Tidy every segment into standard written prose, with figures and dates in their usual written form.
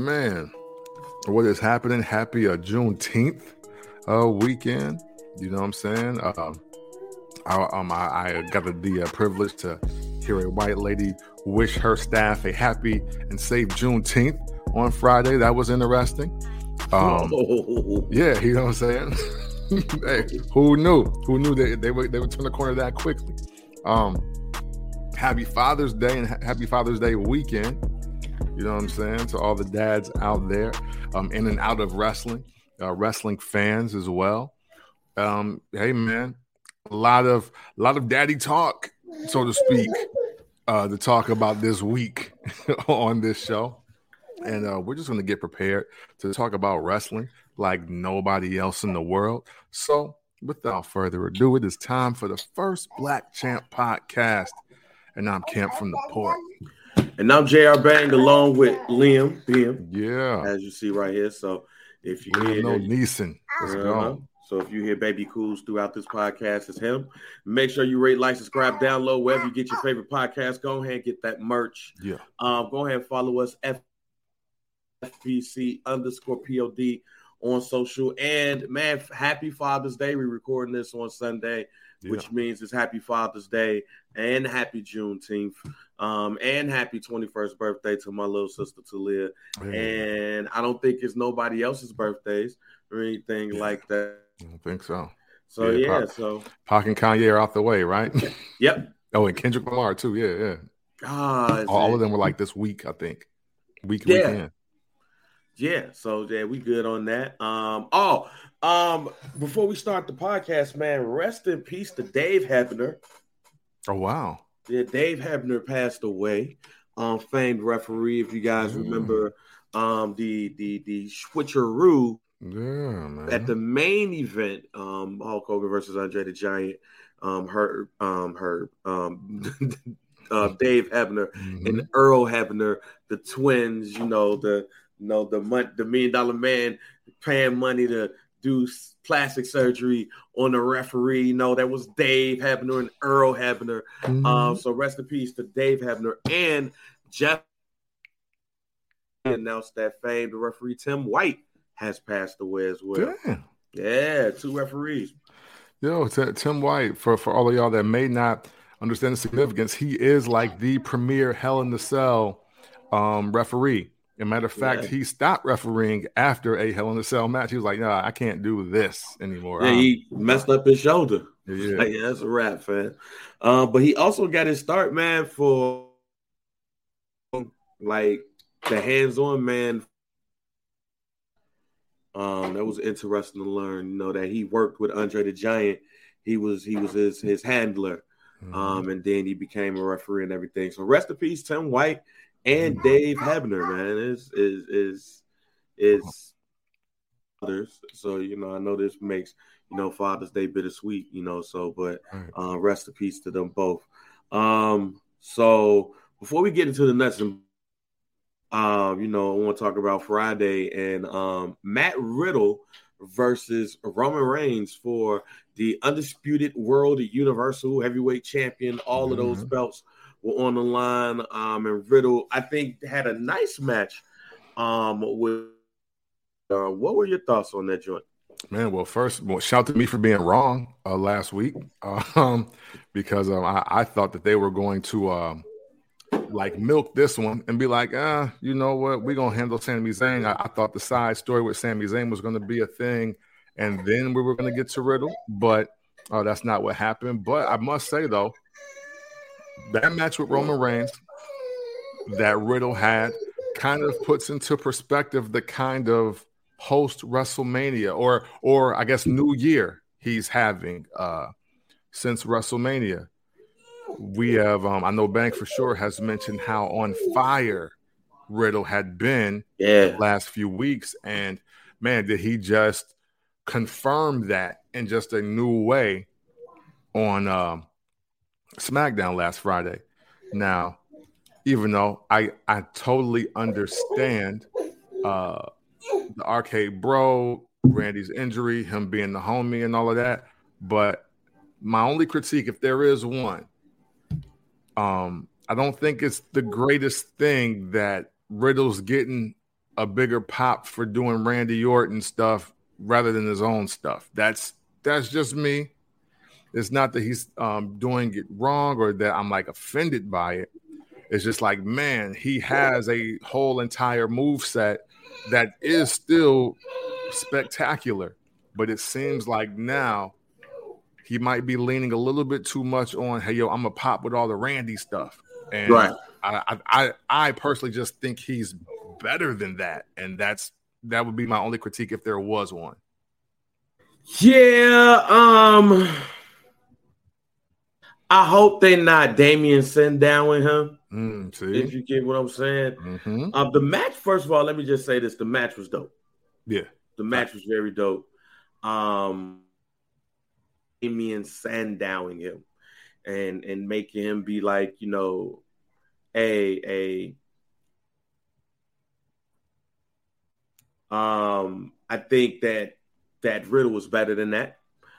Man, what is happening? Happy Juneteenth weekend. You know what I'm saying? I got the privilege to hear a white lady wish her staff a happy and safe Juneteenth on Friday. That was interesting. Yeah, you know what I'm saying? Hey, who knew? Who knew they would turn the corner that quickly? Happy Father's Day and happy Father's Day weekend. You know what I'm saying? To all the dads out there, in and out of wrestling, wrestling fans as well. Hey man, a lot of daddy talk, so to speak, to talk about this week on this show. And we're just going to get prepared to talk about wrestling like nobody else in the world. So without further ado, it is time for the first Black Champ podcast. And I'm Camp from the Port. And I'm JR Bang along with Liam Beam. Yeah. As you see right here. So if you hear Neeson. Let's go. So if you hear Baby Cools throughout this podcast, it's him. Make sure you rate, like, subscribe, download wherever you get your favorite podcast. Go ahead and get that merch. Yeah. Go ahead and follow us FBC_POD on social. And man, happy Father's Day. We're recording this on Sunday, which means it's happy Father's Day and happy Juneteenth. And happy 21st birthday to my little sister Talia. Hey. And I don't think it's nobody else's birthdays or anything like that. I don't think so. So so Pac and Kanye are out the way, right? Yep. Oh, and Kendrick Lamar too. Yeah. All of them were like this week, I think. Weekend. Yeah. So we good on that. Before we start the podcast, man, rest in peace to Dave Hebner. Oh wow. Yeah, Dave Hebner passed away. Famed referee, if you guys remember, the switcheroo at the main event, Hulk Hogan versus Andre the Giant. Dave Hebner and Earl Hebner, the twins. The $1 million man paying money to do plastic surgery on the referee. That was Dave Hebner and Earl Hebner. So rest in peace to Dave Hebner. And Jeff announced that famed referee Tim White has passed away as well. Damn. Yeah, 2 referees. Yo, Tim White, for all of y'all that may not understand the significance, he is like the premier Hell in the Cell referee. As a matter of fact, he stopped refereeing after a Hell in a Cell match. He was like, "Nah, I can't do this anymore." Yeah, he messed up his shoulder. Yeah, that's a wrap, man. But he also got his start, man, for like the hands-on man. That was interesting to learn. That he worked with Andre the Giant. He was his handler, and then he became a referee and everything. So rest in peace, Tim White. And Dave Hebner, man, is others. So I know this makes Father's Day bittersweet, but rest in peace to them both. So before we get into the nuts, I want to talk about Friday and Matt Riddle versus Roman Reigns for the undisputed world universal heavyweight champion. All of those belts were on the line, and Riddle, I think, had a nice match. With what were your thoughts on that joint? Man, well, first, shout to me for being wrong last week, because I thought that they were going to milk this one and be like, you know what, we're gonna handle Sami Zayn. I thought the side story with Sami Zayn was going to be a thing, and then we were going to get to Riddle, but that's not what happened. But I must say though, that match with Roman Reigns that Riddle had kind of puts into perspective the kind of post WrestleMania or I guess New Year he's having since WrestleMania. We have I know Bank for sure has mentioned how on fire Riddle had been the last few weeks, and man, did he just confirm that in just a new way on SmackDown last Friday. Now, even though I totally understand the Arcade Bro, Randy's injury, him being the homie and all of that, but my only critique, if there is one, I don't think it's the greatest thing that Riddle's getting a bigger pop for doing Randy Orton stuff rather than his own stuff. That's just me. It's not that he's doing it wrong or that I'm like offended by it. It's just like, man, he has a whole entire move set that is still spectacular, but it seems like now he might be leaning a little bit too much on, hey, yo, I'm a pop with all the Randy stuff. And Right. I personally just think he's better than that. And that would be my only critique if there was one. Yeah. I hope they not Damien Sandow with him. If you get what I'm saying. Mm-hmm. The match, first of all, let me just say this. The match was dope. Yeah. The match was very dope. Damien Sandowing him and making him be like, you know, I think that Riddle was better than that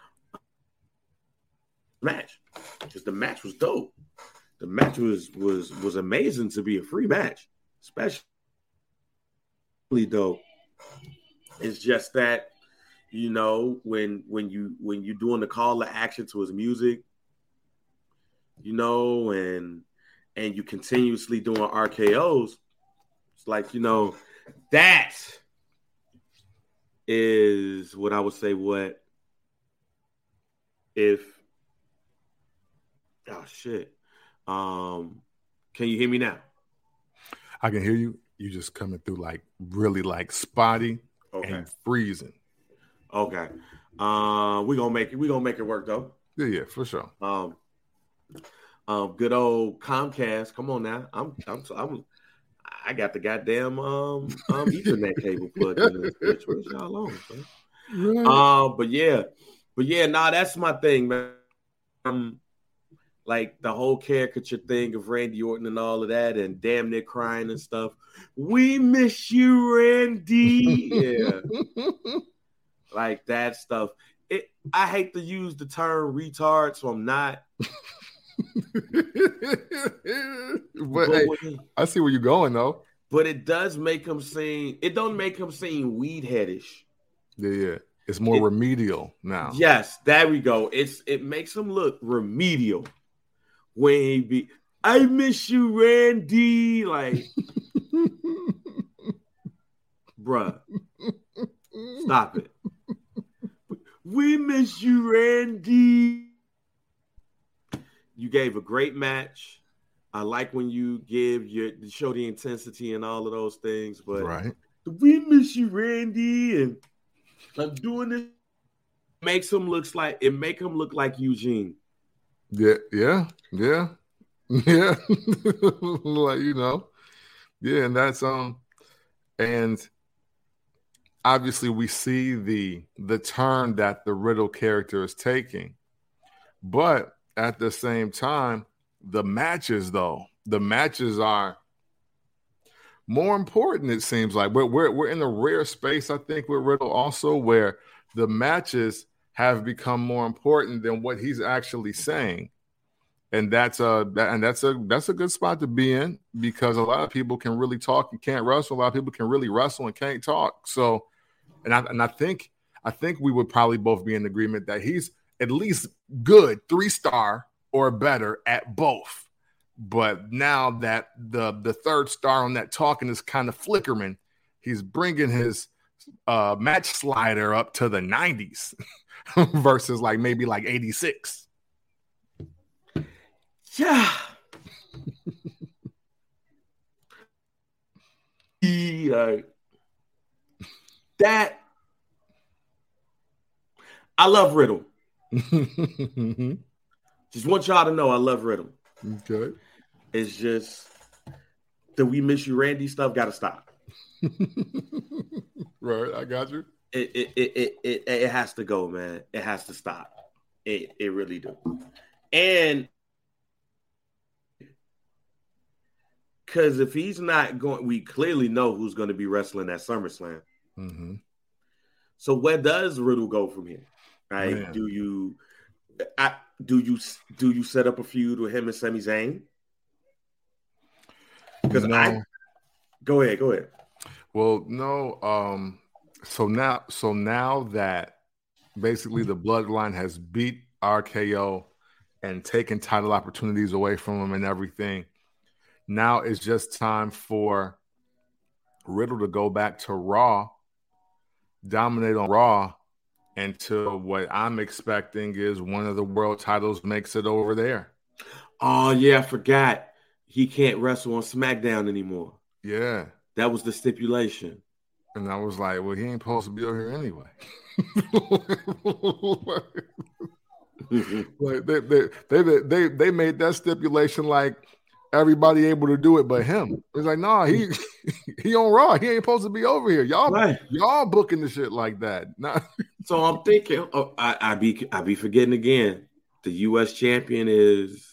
match because the match was dope. The match was amazing to be a free match, especially dope. It's just that, you know, when you doing the call to action to his music, you know, and you continuously doing RKOs, it's like, you know, that is what I would say. What if? Oh shit! Can you hear me now? I can hear you. You just coming through like really like spotty and freezing. Okay. We're gonna make it work though. Yeah, for sure. Good old Comcast. Come on now. I got the goddamn Ethernet cable plugged in this bitch. Where's y'all on, man? But yeah, nah, that's my thing, man. Like the whole caricature thing of Randy Orton and all of that, and damn near crying and stuff. We miss you, Randy. Yeah. Like that stuff. I hate to use the term retard, so I'm not. but hey, I see where you're going though. But it does make him seem. It don't make him seem weed headish. Yeah. It's more remedial now. Yes, there we go. It makes him look remedial when he be. I miss you, Randy. Like, bruh, stop it. We miss you, Randy. You gave a great match. I like when you show the intensity and all of those things, but we miss you, Randy, and I'm doing this. Make him look like Eugene. Yeah. Like, you know, yeah, and that's and obviously we see the turn that the Riddle character is taking, but at the same time, the matches are more important. It seems like we're in a rare space, I think, with Riddle also, where the matches have become more important than what he's actually saying, and that's a good spot to be in because a lot of people can really talk and can't wrestle. A lot of people can really wrestle and can't talk. So, and I think we would probably both be in agreement that he's at least good 3-star or better at both. But now that the third star on that talking is kind of flickering, he's bringing his match slider up to the 90s versus like maybe like 86. Yeah. That I love Riddle. Just want y'all to know I love Riddle. Okay. It's just the we miss you, Randy stuff gotta stop. Right, I got you. It has to go, man. It has to stop. It really do. And because if he's not going, we clearly know who's going to be wrestling at SummerSlam. Mm-hmm. So where does Riddle go from here? Like, Man. do you set up a feud with him and Sami Zayn? Because no. Go ahead. Well, no. So now that basically the Bloodline has beat RKO and taken title opportunities away from them and everything, now it's just time for Riddle to go back to Raw, dominate on Raw, until what I'm expecting is one of the world titles makes it over there. Oh, yeah, I forgot. He can't wrestle on SmackDown anymore. Yeah. That was the stipulation. And I was like, well, he ain't supposed to be over here anyway. Like they made that stipulation like everybody able to do it but him. It's like, nah, he on Raw. He ain't supposed to be over here. Y'all booking the shit like that. Nah. So I'm thinking, I be forgetting again. The U.S. champion is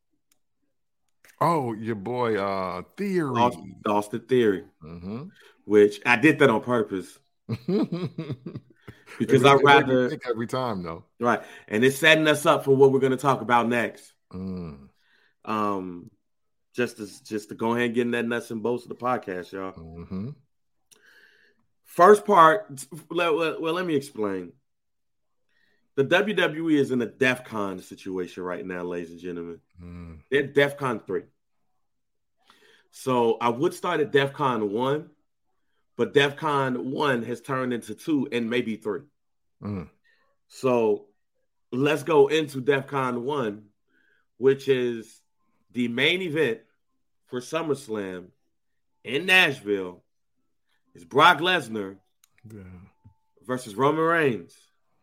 your boy Theory. Austin Theory. Which I did that on purpose. Because I'd rather think every time though. Right. And it's setting us up for what we're going to talk about next. Just to go ahead and get in that nuts and bolts of the podcast, y'all. First part, let me explain. The WWE is in a DEF CON situation right now, ladies and gentlemen. They're DEF CON 3. So I would start at DEF CON 1, but DEF CON 1 has turned into 2 and maybe 3. So let's go into DEF CON 1, which is the main event for SummerSlam in Nashville. It's Brock Lesnar versus Roman Reigns.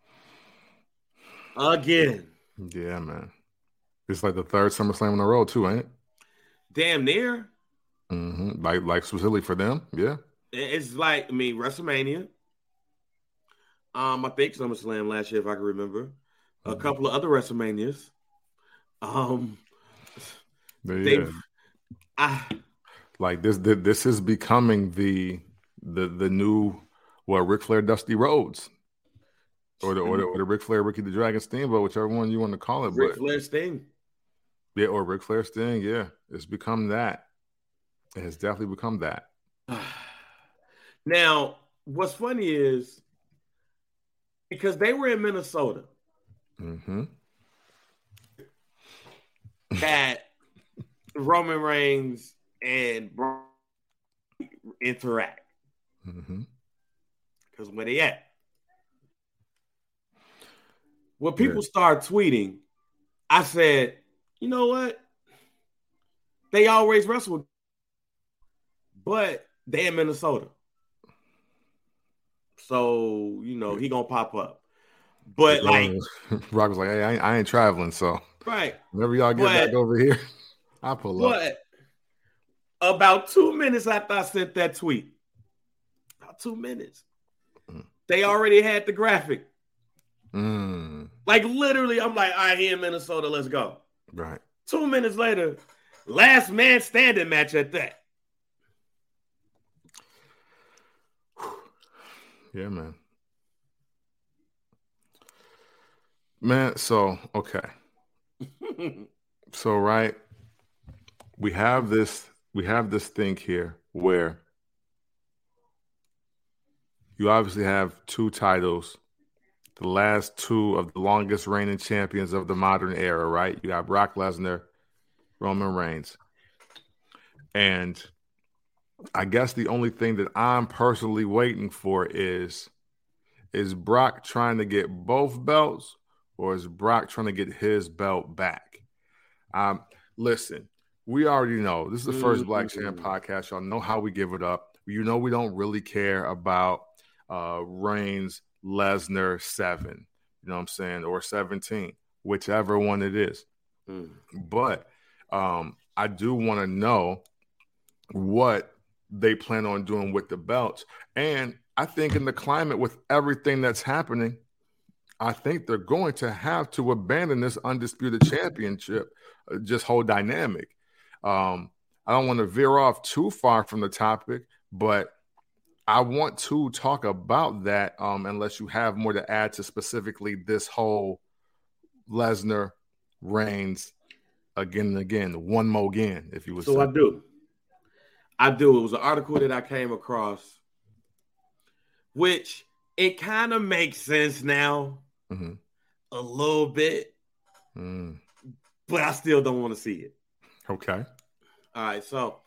Again. Yeah, man. It's like the third SummerSlam in a row, too, ain't it? Damn near. Like specifically for them, yeah. It's like, WrestleMania. I think SummerSlam last year, if I can remember. A couple of other WrestleManias. Like this is becoming the new Ric Flair Dusty Rhodes. Or the Ric Flair Ricky the Dragon Steamboat, whichever one you want to call it. Ric Flair Sting. Yeah, or Ric Flair Sting, yeah. It's become that. It has definitely become that. Now, what's funny is because they were in Minnesota that Roman Reigns and Brock interact. Because where they at? When people start tweeting, I said, you know what? They always wrestle, but they in Minnesota. So, he gonna pop up. But Rock was like, hey, I ain't traveling, so right. Whenever y'all get back over here, I'll pull up. But about 2 minutes after I sent that tweet, about 2 minutes, they already had the graphic. Like literally, I'm like, all right, here in Minnesota, let's go. Right. 2 minutes later, last man standing match at that. Yeah, man. So okay. So right, we have this thing here where you obviously have two titles, the last two of the longest reigning champions of the modern era, right? You got Brock Lesnar, Roman Reigns. And I guess the only thing that I'm personally waiting for is Brock trying to get both belts, or is Brock trying to get his belt back? Listen, we already know this is the first Black Champ podcast. Y'all know how we give it up. We don't really care about Reigns, Lesnar 7, you know what I'm saying, or 17, whichever one it is. But I do want to know what they plan on doing with the belts. And I think in the climate with everything that's happening, I think they're going to have to abandon this undisputed championship, just whole dynamic. I don't want to veer off too far from the topic, but I want to talk about that unless you have more to add to specifically this whole Lesnar, Reigns, again and again, one more again, if you would say. So I do. It was an article that I came across which it kind of makes sense now, a little bit, but I still don't want to see it. Okay. All right, so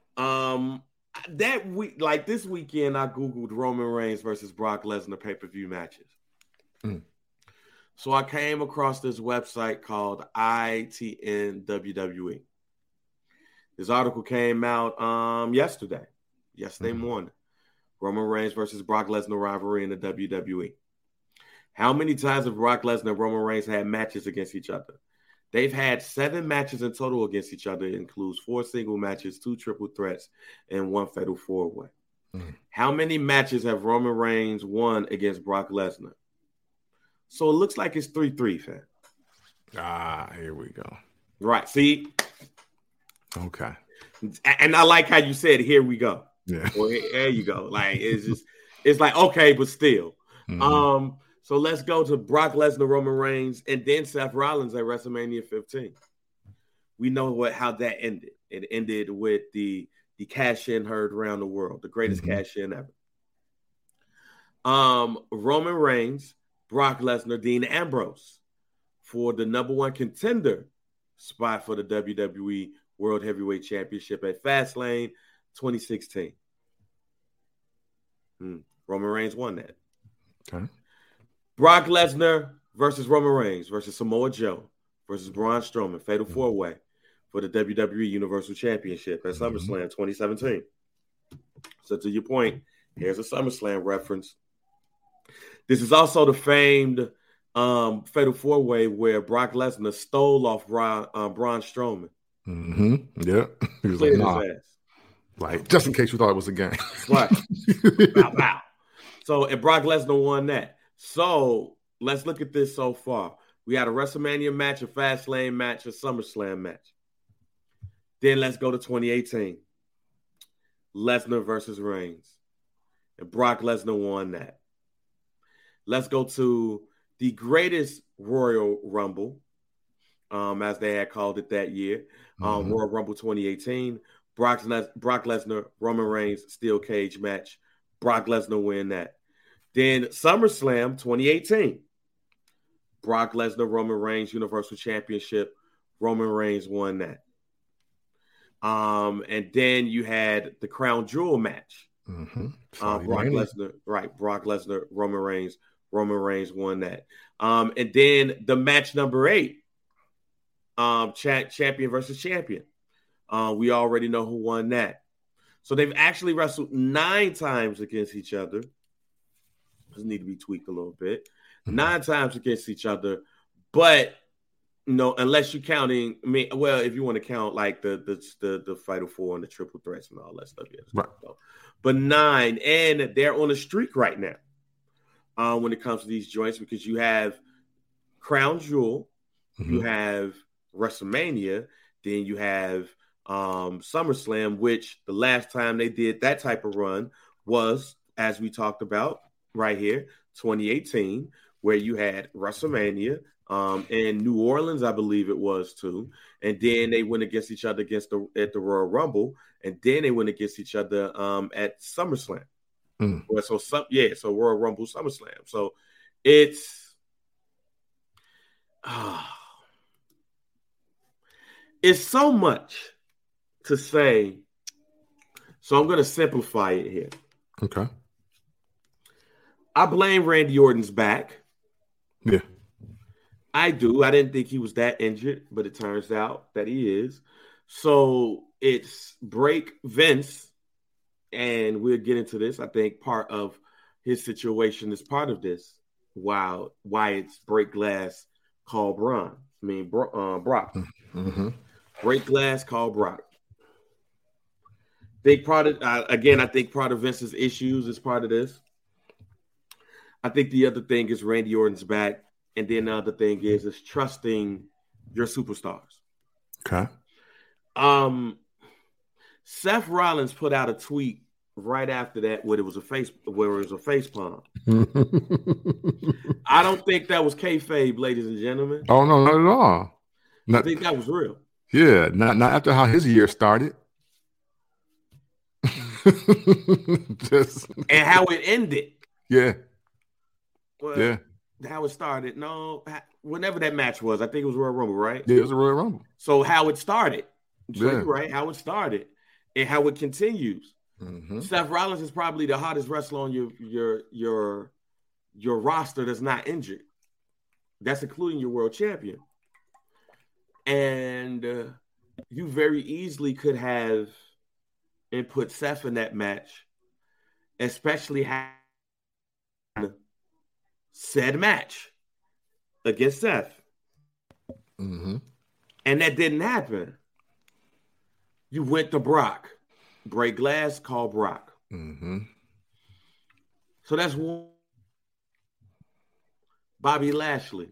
that week, like this weekend, I googled Roman Reigns versus Brock Lesnar pay-per-view matches. So I came across this website called ITN WWE. This article came out yesterday morning. Roman Reigns versus Brock Lesnar rivalry in the WWE. How many times have Brock Lesnar and Roman Reigns had matches against each other? They've had 7 matches in total against each other. It includes 4 single matches, 2 triple threats, and 1 fatal 4-way. How many matches have Roman Reigns won against Brock Lesnar? So it looks like it's 3-3, fam. Here we go. Right. See? Okay. And I like how you said, here we go. Yeah. Well, there you go. Like, it's like, okay, but still. So let's go to Brock Lesnar, Roman Reigns, and then Seth Rollins at WrestleMania 15. We know how that ended. It ended with the cash-in heard around the world, the greatest cash-in ever. Roman Reigns, Brock Lesnar, Dean Ambrose for the number 1 contender spot for the WWE World Heavyweight Championship at Fastlane 2016. Roman Reigns won that. Okay. Brock Lesnar versus Roman Reigns versus Samoa Joe versus Braun Strowman, fatal 4-way for the WWE Universal Championship at SummerSlam 2017. So to your point, here's a SummerSlam reference. This is also the famed fatal 4-way where Brock Lesnar stole off Braun Strowman. Yeah. He was Cleared like, his ass. Like, just in case you thought it was a game. Right. Bow, bow. So, and Brock Lesnar won that. So, let's look at this so far. We had a WrestleMania match, a Fastlane match, a SummerSlam match. Then let's go to 2018. Lesnar versus Reigns. And Brock Lesnar won that. Let's go to the greatest Royal Rumble, as they had called it that year. Royal Rumble 2018. Brock Lesnar, Roman Reigns, steel cage match. Brock Lesnar win that. Then SummerSlam 2018. Brock Lesnar, Roman Reigns, Universal Championship. Roman Reigns won that. And then you had the Crown Jewel match. Brock Lesnar, Roman Reigns. Roman Reigns won that. And then the match number 8. Champion versus champion. We already know who won that. So they've actually wrestled 9 times against each other. Does need to be tweaked a little bit. 9 times against each other, but unless you're counting, if you want to count like the Fatal 4 and the triple threats and all that stuff, right. But 9, and they're on a streak right now. When it comes to these joints, because you have Crown Jewel, you have WrestleMania, then you have SummerSlam, which the last time they did that type of run was, as we talked about right here, 2018, where you had WrestleMania in New Orleans, I believe it was too, and then they went against each other at the Royal Rumble, and then they went against each other at SummerSlam. So Royal Rumble, SummerSlam. So it's so much to say. So I'm going to simplify it here. Okay. I blame Randy Orton's back. Yeah. I do. I didn't think he was that injured, but it turns out that he is. So it's break Vince, and we'll get into this. I think part of his situation is part of this. Why it's break glass, call Brock. Break glass, call Brock. Big part of I think part of Vince's issues is part of this. I think the other thing is Randy Orton's back, and then the other thing is trusting your superstars. Okay. Seth Rollins put out a tweet right after that where it was a face palm. I don't think that was kayfabe, ladies and gentlemen. Oh no, not at all. I think that was real. Yeah, not after how his year started. And how it ended. Yeah. Well, Yeah. how it started. No, whenever that match was, I think it was Royal Rumble, right? Yeah, it was a Royal Rumble. So how it started. So Yeah. you're right, how it started and how it continues. Mm-hmm. Seth Rollins is probably the hottest wrestler on your roster that's not injured. That's including your world champion. And you very easily could have and put Seth in that match, especially having said match against Seth. Mm-hmm. And that didn't happen. You went to Brock. Break glass, call Brock. Mm-hmm. So that's one. Bobby Lashley.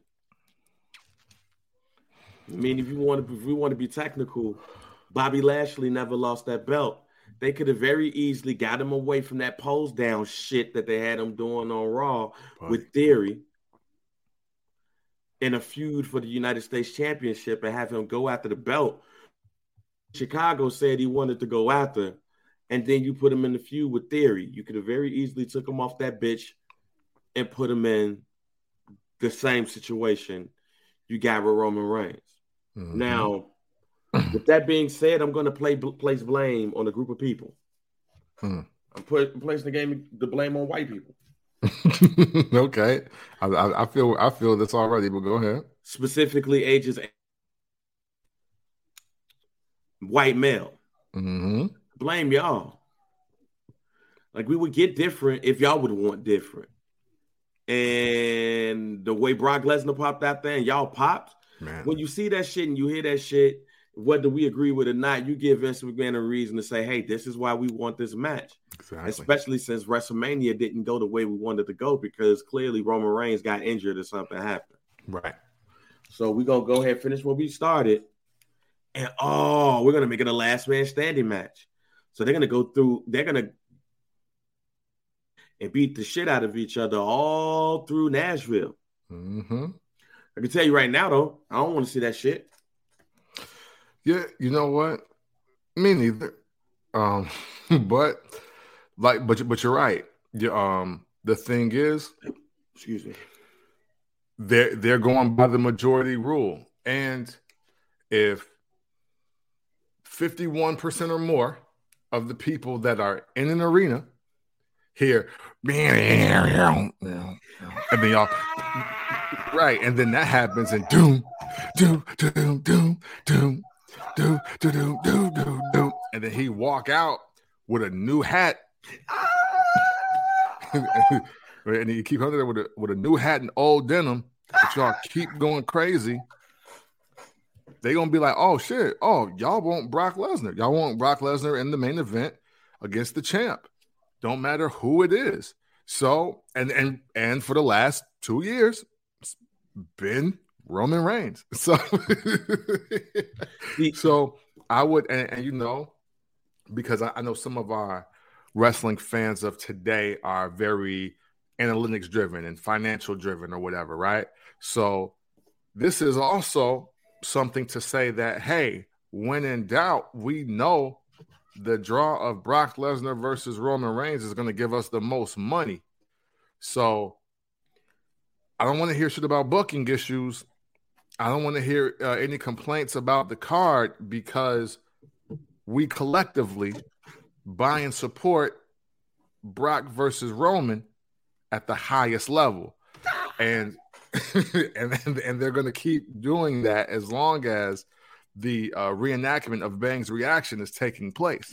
I mean, if we want to be technical, Bobby Lashley never lost that belt. They could have very easily got him away from that pose down shit that they had him doing on Raw with Theory in a feud for the United States Championship and have him go after the belt. Chicago said he wanted to go after, and then you put him in the feud with Theory. You could have very easily took him off that bitch and put him in the same situation you got with Roman Reigns. Mm-hmm. Now, with that being said, I'm going to place blame on a group of people. I'm placing the blame on white people. Okay, I feel this already, but go ahead. Specifically, ages white male. Mm-hmm. Blame y'all. Like, we would get different if y'all would want different. And the way Brock Lesnar popped out there and y'all popped, man. When you see that shit and you hear that shit, whether we agree with it or not, you give Vince McMahon a reason to say, hey, this is why we want this match. Exactly. Especially since WrestleMania didn't go the way we wanted to go because clearly Roman Reigns got injured or something happened. Right. So we're going to go ahead and finish what we started. And, we're going to make it a last man standing match. So they're going to go through, and beat the shit out of each other all through Nashville. Mm-hmm. I can tell you right now, though, I don't want to see that shit. Yeah, you know what? Me neither. But you're right. The thing is, excuse me, they're going by the majority rule, and if 51% or more of the people that are in an arena hear, and then y'all, right, and then that happens, and doom, doom, doom, doom, doom. Do, do, do, do, do, do. And then he walk out with a new hat. And he keep under there with a new hat and old denim. But y'all keep going crazy. They gonna be like, oh shit, y'all want Brock Lesnar. Y'all want Brock Lesnar in the main event against the champ. Don't matter who it is. So and for the last 2 years, it's been Roman Reigns. So I would, and you know, because I know some of our wrestling fans of today are very analytics driven and financial driven or whatever, right? So this is also something to say that, hey, when in doubt, we know the draw of Brock Lesnar versus Roman Reigns is going to give us the most money. So I don't want to hear shit about booking issues. I don't want to hear any complaints about the card because we collectively buy and support Brock versus Roman at the highest level. And and they're going to keep doing that as long as the reenactment of Bang's reaction is taking place.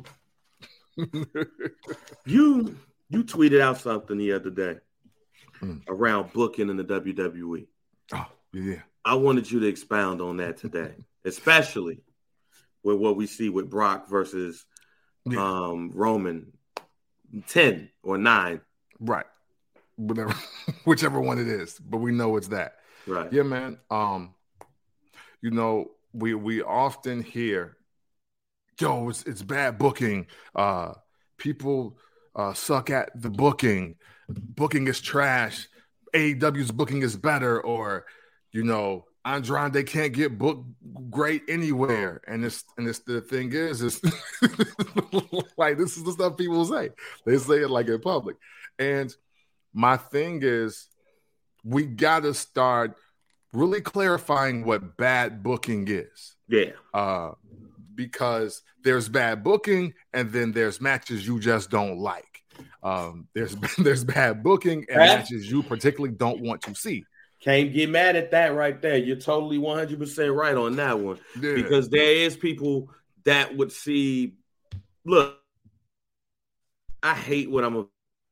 You tweeted out something the other day around booking in the WWE. Oh, yeah. I wanted you to expound on that today, especially with what we see with Brock versus Roman 10 or 9. Right. Whatever, whichever one it is, but we know it's that. Right. Yeah, man. You know, we often hear, yo, it's bad booking. People suck at the booking. Booking is trash. AEW's booking is better, or you know, Andrade can't get booked great anywhere. And the thing is like, this is the stuff people say. They say it like in public. And My thing is, we got to start really clarifying what bad booking is. Yeah. Because there's bad booking and then there's matches you just don't like. There's bad booking and matches you particularly don't want to see. Can't get mad at that right there. You're totally 100% right on that one. Yeah. Because there is people that would see, look, I hate what I'm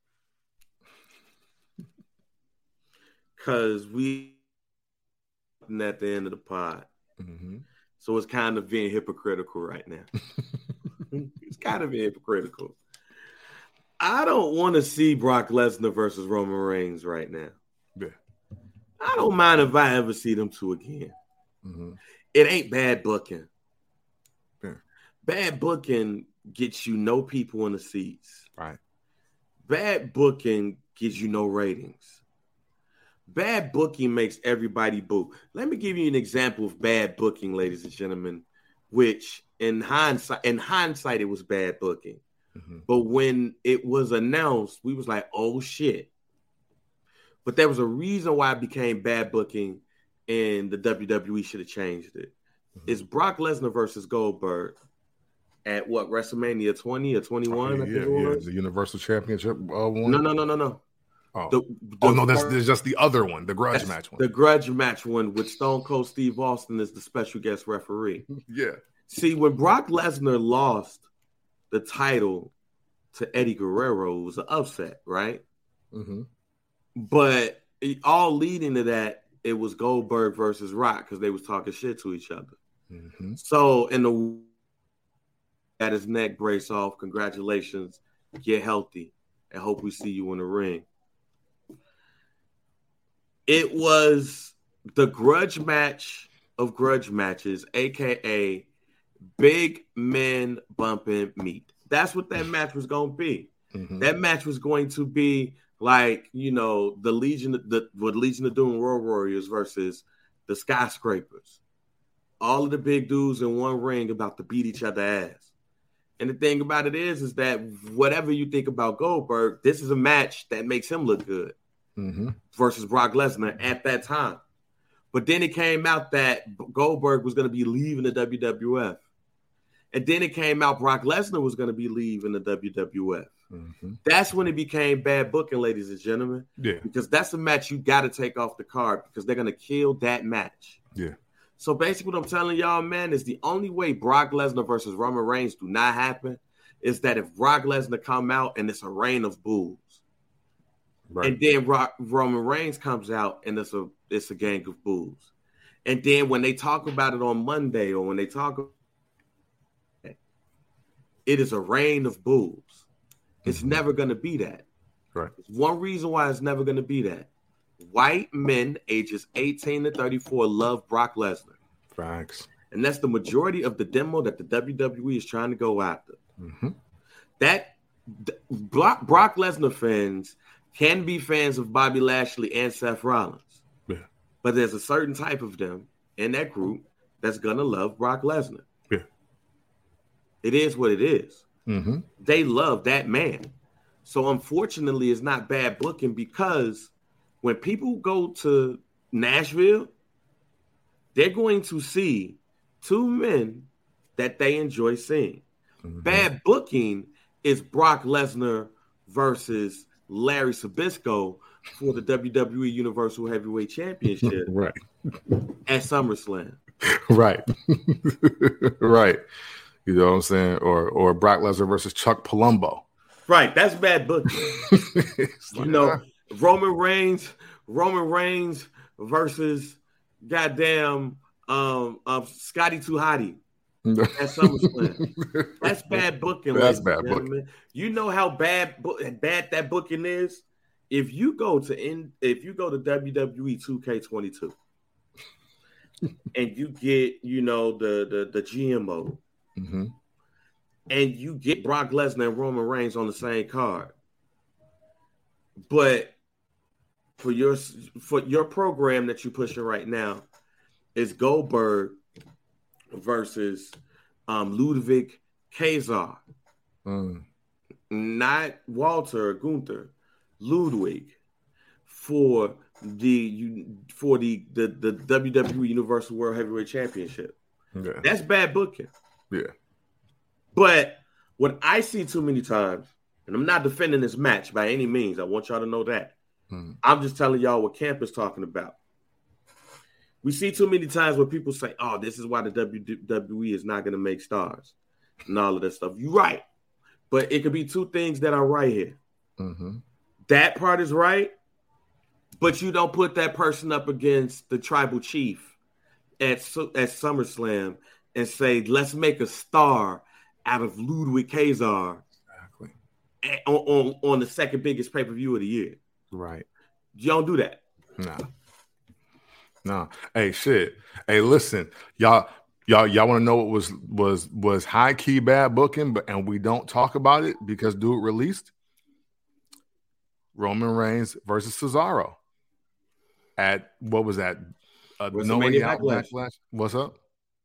because we at the end of the pod. Mm-hmm. So it's kind of being hypocritical right now. It's kind of being hypocritical. I don't want to see Brock Lesnar versus Roman Reigns right now. Yeah. I don't mind if I ever see them two again. Mm-hmm. It ain't bad booking. Yeah. Bad booking gets you no people in the seats. Right. Bad booking gives you no ratings. Bad booking makes everybody boo. Let me give you an example of bad booking, ladies and gentlemen, which in hindsight, it was bad booking. Mm-hmm. But when it was announced, we was like, oh shit. But there was a reason why it became bad booking, and the WWE should have changed it. Mm-hmm. It's Brock Lesnar versus Goldberg at what, WrestleMania 20 or 21? I think it was. The Universal Championship one. No. Oh, no, there's just the other one, the grudge match one. The grudge match one with Stone Cold Steve Austin as the special guest referee. Yeah. See, when Brock Lesnar lost the title to Eddie Guerrero, it was an upset, right? Mm-hmm. But all leading to that, it was Goldberg versus Rock because they was talking shit to each other. Mm-hmm. So, at his neck brace off, congratulations, get healthy, and hope we see you in the ring. It was the grudge match of grudge matches, a.k.a. big men bumping meat. That's what that match was going to be. Mm-hmm. That match was going to be like, the Legion of Doom Road Warriors versus the Skyscrapers. All of the big dudes in one ring about to beat each other ass. And the thing about it is that whatever you think about Goldberg, this is a match that makes him look good. Mm-hmm. Versus Brock Lesnar at that time. But then it came out that Goldberg was going to be leaving the WWF. And then it came out Brock Lesnar was going to be leaving the WWF. Mm-hmm. That's when it became bad booking, ladies and gentlemen. Yeah. Because that's a match you got to take off the card because they're going to kill that match. Yeah. So basically what I'm telling y'all, man, is the only way Brock Lesnar versus Roman Reigns do not happen is that if Brock Lesnar come out and it's a reign of bulls. Right. And then Roman Reigns comes out and it's a gang of bulls. And then when they talk about it on Monday or when they talk about it is a reign of bulls. It's never going to be that. Right. There's one reason why it's never going to be that. White men ages 18 to 34 love Brock Lesnar. Facts. And that's the majority of the demo that the WWE is trying to go after. Mm-hmm. Brock Lesnar fans can be fans of Bobby Lashley and Seth Rollins. Yeah. But there's a certain type of them in that group that's going to love Brock Lesnar. Yeah. It is what it is. Mm-hmm. They love that man. So unfortunately, it's not bad booking because when people go to Nashville, they're going to see two men that they enjoy seeing. Mm-hmm. Bad booking is Brock Lesnar versus Larry Sabisco for the WWE Universal Heavyweight Championship. Right. At SummerSlam. Right. Right. You know what I'm saying? Or Brock Lesnar versus Chuck Palumbo. Right. That's bad booking. Roman Reigns versus goddamn Scotty 2 Hotty at SummerSlam. That's bad booking. That's bad booking. You know how bad that booking is? If you go to WWE 2K22 and you get, the GMO, mm-hmm. and you get Brock Lesnar and Roman Reigns on the same card, but for your program that you're pushing right now is Goldberg versus Ludwig Kaiser, not Walter or Gunther, Ludwig. for the WWE Universal World Heavyweight Championship. Yeah. That's bad booking. Yeah. But what I see too many times, and I'm not defending this match by any means, I want y'all to know that. I'm just telling y'all what Camp is talking about. We see too many times where people say, oh, this is why the WWE is not going to make stars and all of that stuff. You're right. But it could be two things that are right here. Mm-hmm. That part is right, but you don't put that person up against the tribal chief at SummerSlam and say, let's make a star out of Ludwig Kazar on the second biggest pay-per-view of the year. Right. You don't do that. No. Hey, shit. Hey, listen, y'all want to know what was high key bad booking, and we don't talk about it because dude released Roman Reigns versus Cesaro at what was that? WrestleMania Backlash. What's up?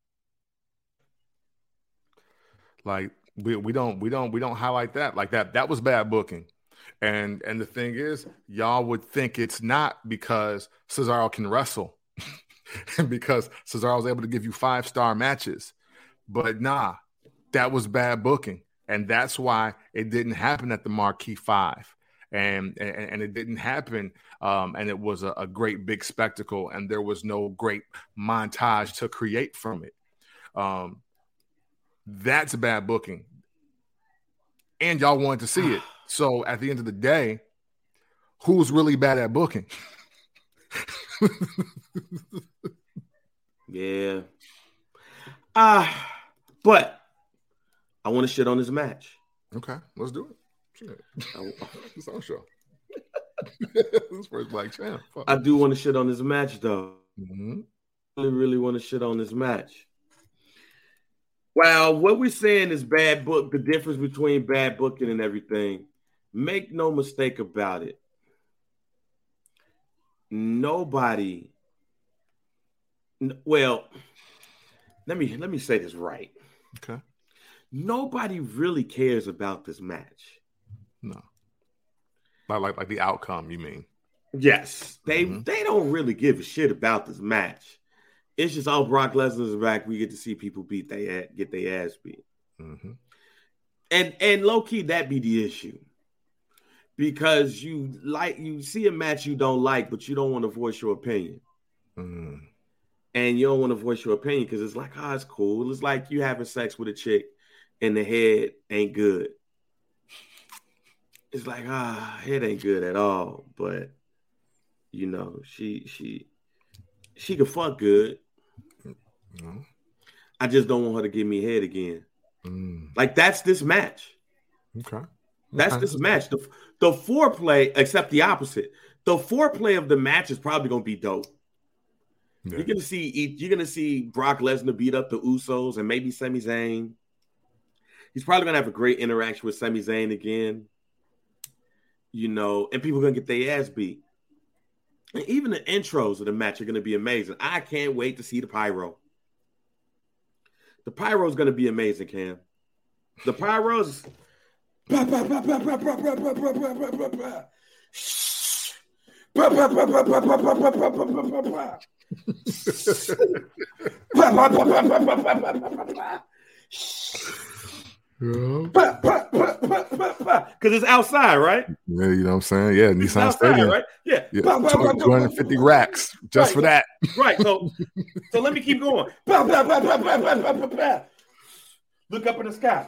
Like we don't highlight that like that. That was bad booking. And the thing is, y'all would think it's not because Cesaro can wrestle and because Cesaro was able to give you 5-star matches. But nah, that was bad booking. And that's why it didn't happen at the Marquee 5. And it didn't happen. And it was a great big spectacle. And there was no great montage to create from it. That's bad booking. And y'all wanted to see it. So at the end of the day, who's really bad at booking? Yeah. But I want to shit on this match. Okay, let's do it. Shit. It's our show. This first Black Champ. I do want to shit on this match, though. Mm-hmm. I really want to shit on this match. Well, what we're saying is bad book, the difference between bad booking and everything. Make no mistake about it. Nobody. Well, let me say this right. Okay. Nobody really cares about this match. No. Like the outcome, you mean? Yes. They don't really give a shit about this match. It's just all Brock Lesnar's back. We get to see people get their ass beat. Mm-hmm. And low key, that be the issue. Because you see a match you don't like, but you don't want to voice your opinion. Mm. And you don't want to voice your opinion because it's like, oh, it's cool. It's like you having sex with a chick and the head ain't good. It's like, head ain't good at all. But, you know, she can fuck good. Mm. I just don't want her to give me head again. Mm. Like, that's this match. Okay. That's this match. The foreplay, except the opposite. The foreplay of the match is probably going to be dope. Yeah. You're gonna see Brock Lesnar beat up the Usos and maybe Sami Zayn. He's probably gonna have a great interaction with Sami Zayn again. You know, and people are gonna get their ass beat. And even the intros of the match are gonna be amazing. I can't wait to see the pyro. The pyro is gonna be amazing, Cam. The pyros. Because it's outside, right? Yeah, you know what I'm saying? Yeah, Nissan outside, Stadium. Right? Yeah. 250 racks just for that. Right. So let me keep going. Look up in the sky.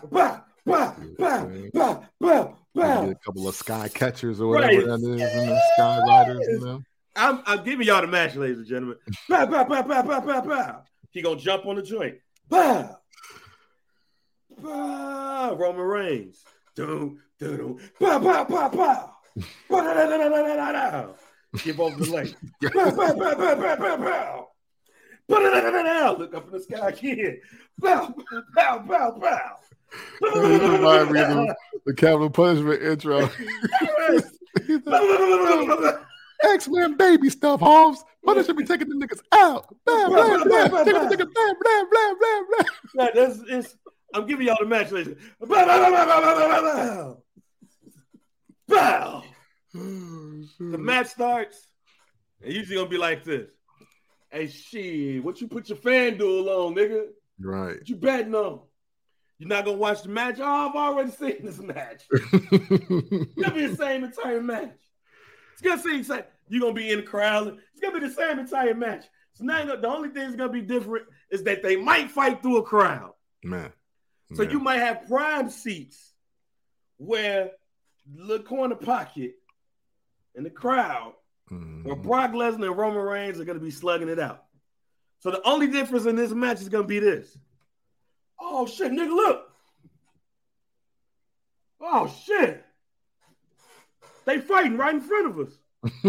Get a couple of sky catchers or whatever that is, and the sky riders, you know. I'm giving y'all the match, ladies and gentlemen. He gonna jump on the joint. Roman Reigns. Give over the leg. Look up in the sky again. The Capital Punishment intro. X-Men baby stuff, Holmes. Mother should be taking the niggas out. I'm giving y'all the match, ladies. The match starts, and usually gonna be like this. Hey, shit, what you put your FanDuel on, nigga? Right. What you betting on? You're not gonna watch the match? Oh, I've already seen this match. It's gonna be the same entire match. It's gonna see you're gonna be in the crowd. It's gonna be the same entire match. So now the only thing that's gonna be different is that they might fight through a crowd. Man. So you might have prime seats where the corner pocket and the crowd, where Brock Lesnar and Roman Reigns are gonna be slugging it out. So the only difference in this match is gonna be this. Oh shit, nigga, look. Oh shit. They fighting right in front of us.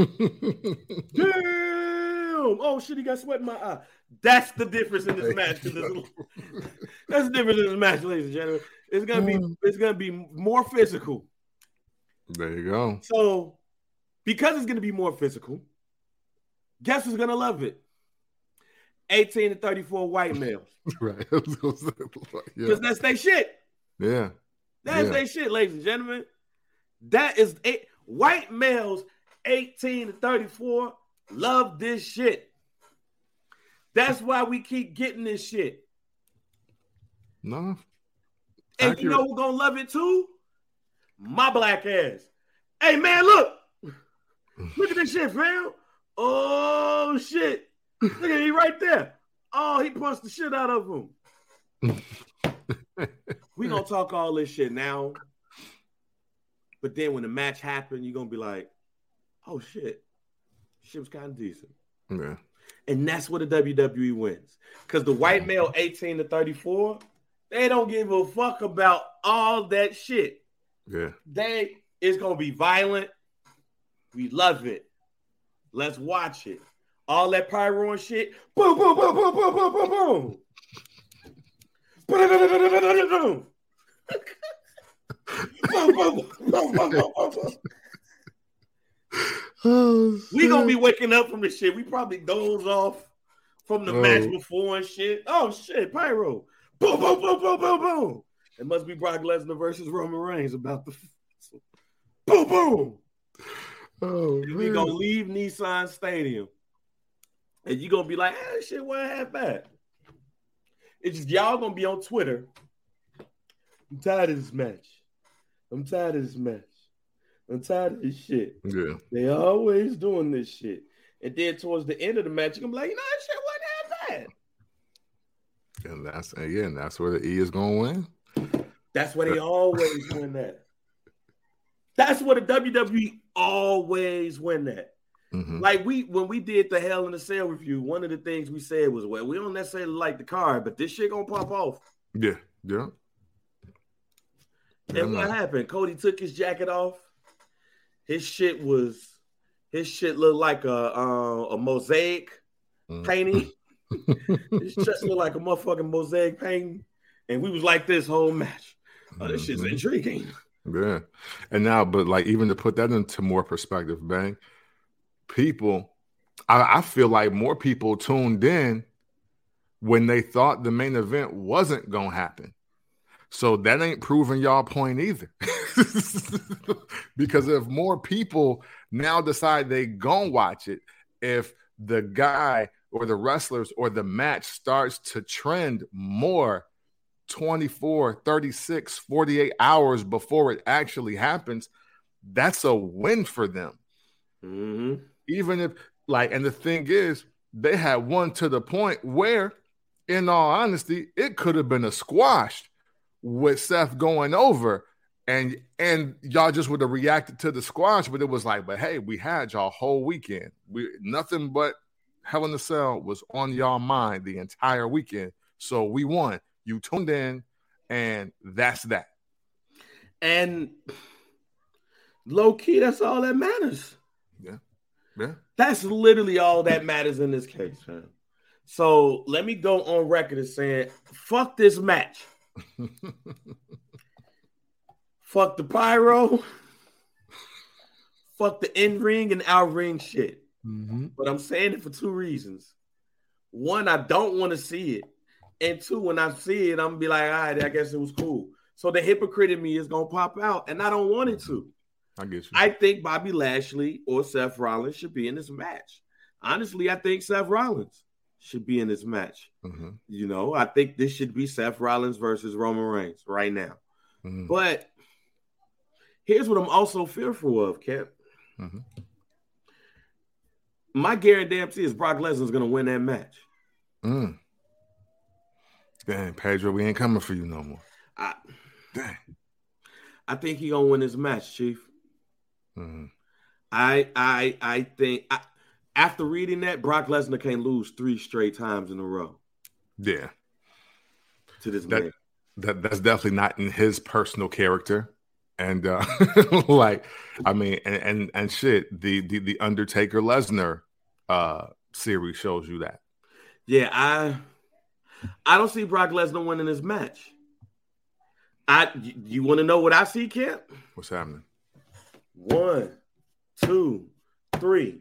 Damn. Oh shit, he got sweat in my eye. That's the difference in this match. That's the difference in this match, ladies and gentlemen. It's gonna be more physical. There you go. So because it's gonna be more physical, guess who's gonna love it? 18 to 34 white males. Right. Because that's their shit. Yeah. That's their shit, ladies and gentlemen. That is white males 18 to 34 love this shit. That's why we keep getting this shit. No. And you know who's gonna love it too? My black ass. Hey man, look. Look at this shit, fam. Oh shit. Look at me right there. Oh, he punched the shit out of him. We gonna talk all this shit now. But then when the match happened, you're gonna be like, oh shit. Shit was kind of decent. Yeah. And that's what the WWE wins. Because the white male 18 to 34, they don't give a fuck about all that shit. Yeah. It's gonna be violent. We love it. Let's watch it. All that pyro and shit. Boom, boom, boom, boom, boom, boom, boom, boom. Boom. We gonna be waking up from this shit. We probably doze off from the match before and shit. Oh shit, pyro. Boom, boom, boom, boom, boom, boom. It must be Brock Lesnar versus Roman Reigns about the boom, boom. Oh, we gonna leave Nissan Stadium. And you're gonna be like, hey, shit wasn't half bad. It's just y'all gonna be on Twitter. I'm tired of this match. I'm tired of this shit. Yeah. They always doing this shit. And then towards the end of the match, you're gonna be like, that shit wasn't half bad. And that's where the E is gonna win. That's where they always win that. That's where the WWE always win that. Mm-hmm. Like when we did the Hell in a Cell review, one of the things we said was, well, we don't necessarily like the card, but this shit gonna pop off. Yeah, yeah. And what happened? Cody took his jacket off. His shit looked like a mosaic painting. His chest looked like a motherfucking mosaic painting. And we was like this whole match. Oh, this shit's intriguing. Yeah. And now, but like even to put that into more perspective, Bang, I feel like more people tuned in when they thought the main event wasn't going to happen. So that ain't proving y'all point either. Because if more people now decide they gonna watch it, if the guy or the wrestlers or the match starts to trend more 24, 36, 48 hours before it actually happens, that's a win for them. Mm-hmm. Even if, and the thing is, they had one to the point where, in all honesty, it could have been a squash with Seth going over, and y'all just would have reacted to the squash, but it was like, but hey, we had y'all whole weekend. Nothing but Hell in a Cell was on y'all mind the entire weekend, so we won. You tuned in, and that's that. And low key, that's all that matters. Yeah. That's literally all that matters in this case, man. So let me go on record as saying, fuck this match. Fuck the pyro. Fuck the in-ring and out-ring shit. Mm-hmm. But I'm saying it for two reasons. One, I don't want to see it. And two, when I see it, I'm going to be like, all right, I guess it was cool. So the hypocrite in me is going to pop out, and I don't want it to. I get you. I think Bobby Lashley or Seth Rollins should be in this match. Honestly, I think Seth Rollins should be in this match. Mm-hmm. I think this should be Seth Rollins versus Roman Reigns right now. Mm-hmm. But here's what I'm also fearful of, Cap. Mm-hmm. My guarantee is Brock Lesnar's going to win that match. Dang, Pedro, we ain't coming for you no more. Dang. I think he's going to win this match, Chief. Mm-hmm. I think after reading that, Brock Lesnar can't lose 3 straight times in a row. Yeah. To this man. That's definitely not in his personal character. And and shit, the Undertaker Lesnar series shows you that. Yeah, I don't see Brock Lesnar winning this match. You want to know what I see, Camp? What's happening? 1, 2, 3.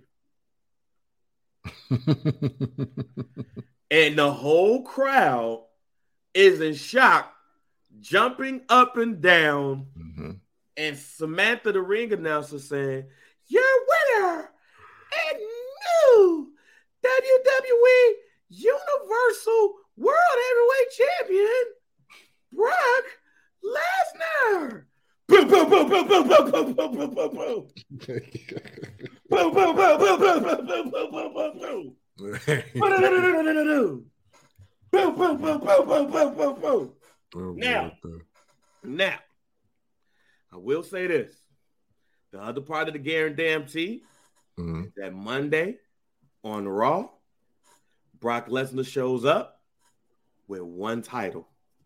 And the whole crowd is in shock, jumping up and down. Mm-hmm. And Samantha, the ring announcer, saying, "Your winner and new WWE Universal World Heavyweight Champion, Brock Lesnar." Boom, boom, boom, boom, boom, boom, boom, boom, boom, boom, boom. Boom, boom, boom, boom, boom, boom, boom, boom, boom, boom, boom. Boom, boom, boom, boom, boom, boom, boom. Now, I will say this. The other part of the guarantee is that Monday on Raw, Brock Lesnar shows up with 1 title.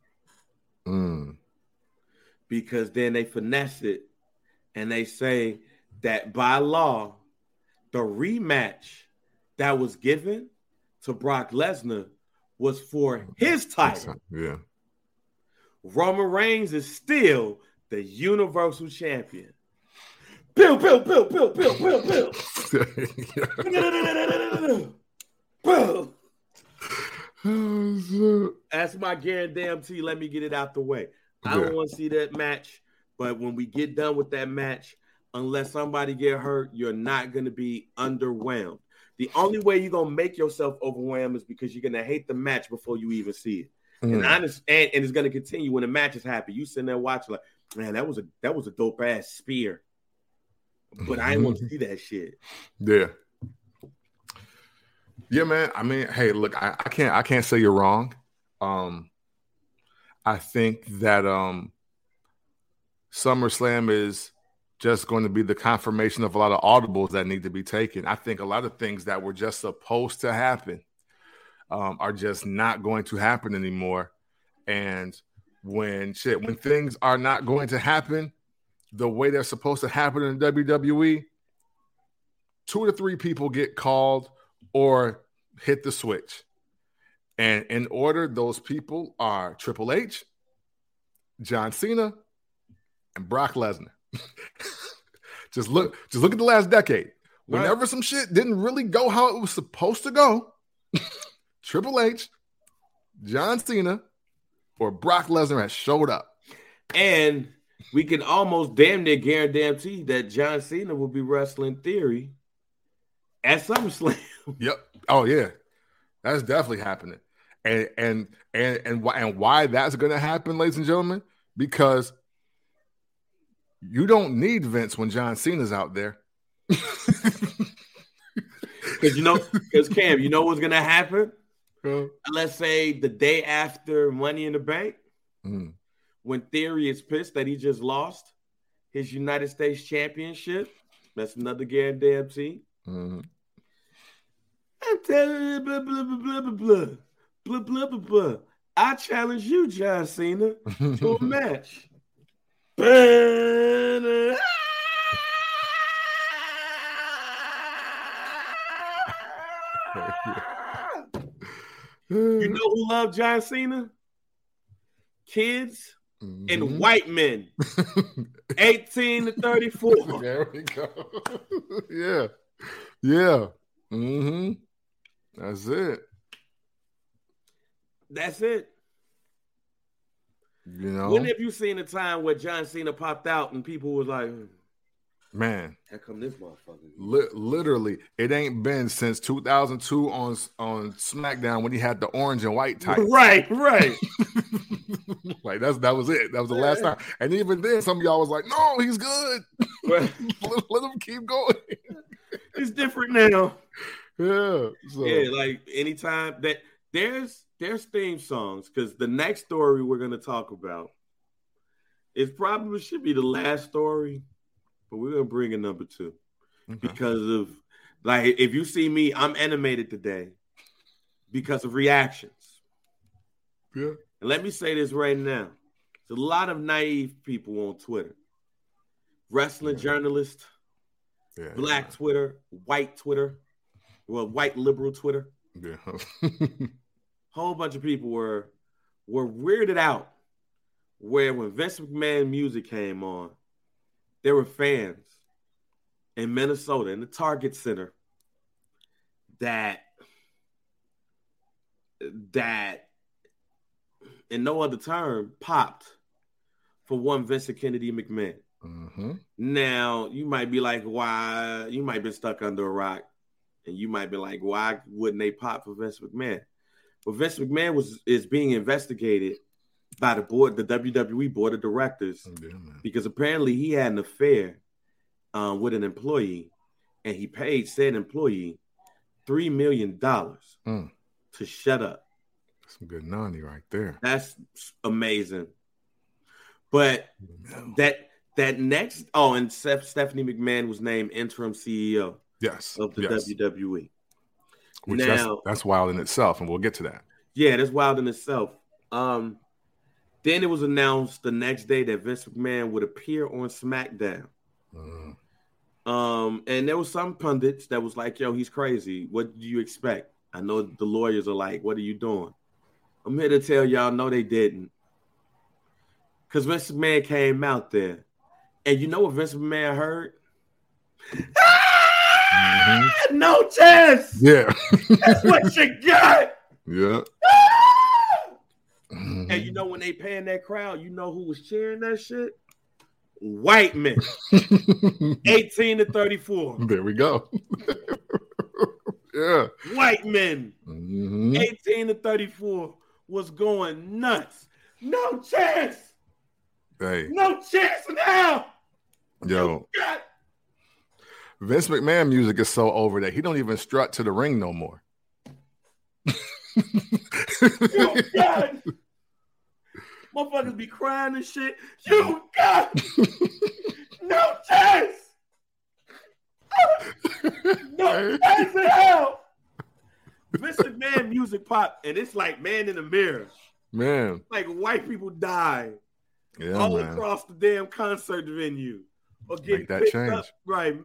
Because then they finesse it and they say that by law, the rematch that was given to Brock Lesnar was for his title. Yeah. Roman Reigns is still the Universal Champion. Bill. That's my guarantee. Let me get it out the way. I don't want to see that match, but when we get done with that match, unless somebody get hurt, you're not going to be underwhelmed. The only way you're going to make yourself overwhelmed is because you're going to hate the match before you even see it. And it's going to continue when the match is happy. You sitting there watching like, man, that was a dope ass spear, but I didn't want to see that shit. Yeah, man. I mean, hey, look, I can't say you're wrong. I think that SummerSlam is just going to be the confirmation of a lot of audibles that need to be taken. I think a lot of things that were just supposed to happen are just not going to happen anymore. And when things are not going to happen the way they're supposed to happen in WWE, 2 to 3 people get called or hit the switch. And in order, those people are Triple H, John Cena, and Brock Lesnar. Just look at the last decade. Whenever some shit didn't really go how it was supposed to go, Triple H, John Cena, or Brock Lesnar has showed up. And we can almost damn near guarantee that John Cena will be wrestling Theory at SummerSlam. Yep. Oh yeah, that's definitely happening. And why that's going to happen, ladies and gentlemen, because you don't need Vince when John Cena's out there. Because Cam, you know what's going to happen? Let's say the day after Money in the Bank, when Theory is pissed that he just lost his United States Championship. That's another guarantee. I'm telling you, blah, blah, blah, blah, blah, blah. Blah, blah, blah, blah. I challenge you, John Cena, to a match. You know who love John Cena? Kids and white men. 18 to 34. There we go. Yeah. That's it. That's it. You know, when have you seen a time where John Cena popped out and people was like, Man, Here come this motherfucker. Literally, it ain't been since 2002 on SmackDown when he had the orange and white tights. Right. Like that was it. That was the last time. And even then, some of y'all was like, "No, he's good. let him keep going." It's different now. Yeah. So. Yeah, like anytime that there's theme songs, because the next story we're gonna talk about is probably should be the last story, but we're gonna bring in number 2 because of like if you see me, I'm animated today because of reactions. Yeah. And let me say this right now: there's a lot of naive people on Twitter, wrestling journalists, black Twitter, white Twitter. Well, white liberal Twitter. Yeah. Whole bunch of people were weirded out where when Vince McMahon music came on, there were fans in Minnesota in the Target Center that in no other term popped for one Vincent Kennedy McMahon. Mm-hmm. Now, you might be like, why? You might be stuck under a rock. And you might be like, why wouldn't they pop for Vince McMahon? Well, Vince McMahon is being investigated by the WWE board of directors, because apparently he had an affair with an employee, and he paid said employee $3 million to shut up. Some good nani right there. That's amazing. But that next, and Stephanie McMahon was named interim CEO. Yes. Of the WWE. Which now, that's wild in itself, and we'll get to that. Yeah, that's wild in itself. Then it was announced the next day that Vince McMahon would appear on SmackDown. And there was some pundits that was like, yo, he's crazy. What do you expect? I know the lawyers are like, what are you doing? I'm here to tell y'all, no, they didn't. Because Vince McMahon came out there. And you know what Vince McMahon heard? No chance. Yeah. That's what you got. Yeah. And you know when they paying that crowd, you know who was cheering that shit? White men. 18 to 34. There we go. Yeah. White men. 18 to 34 was going nuts. No chance. Hey. No chance in hell. Yo. Vince McMahon music is so over that he don't even strut to the ring no more. You got it. Motherfuckers be crying and shit. You got it. No chance. No chance in hell. Vince McMahon music pop, and it's like Man in the Mirror. Man. Like white people die all across the damn concert venue. Or make that change. Up. Right.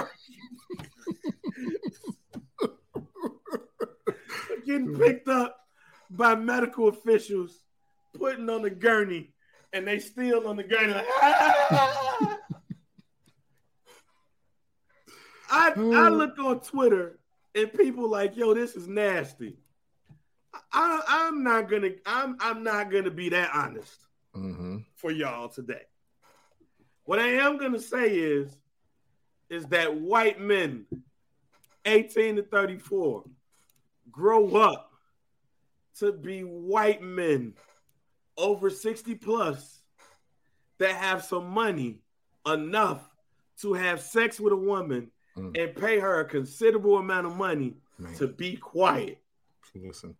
Getting picked up by medical officials, putting on the gurney, and they still on the gurney. Like, I look on Twitter and people like, yo, this is nasty. I'm not gonna be that honest for y'all today. What I am going to say is that white men, 18 to 34, grow up to be white men over 60 plus that have some money enough to have sex with a woman and pay her a considerable amount of money to be quiet. Listen.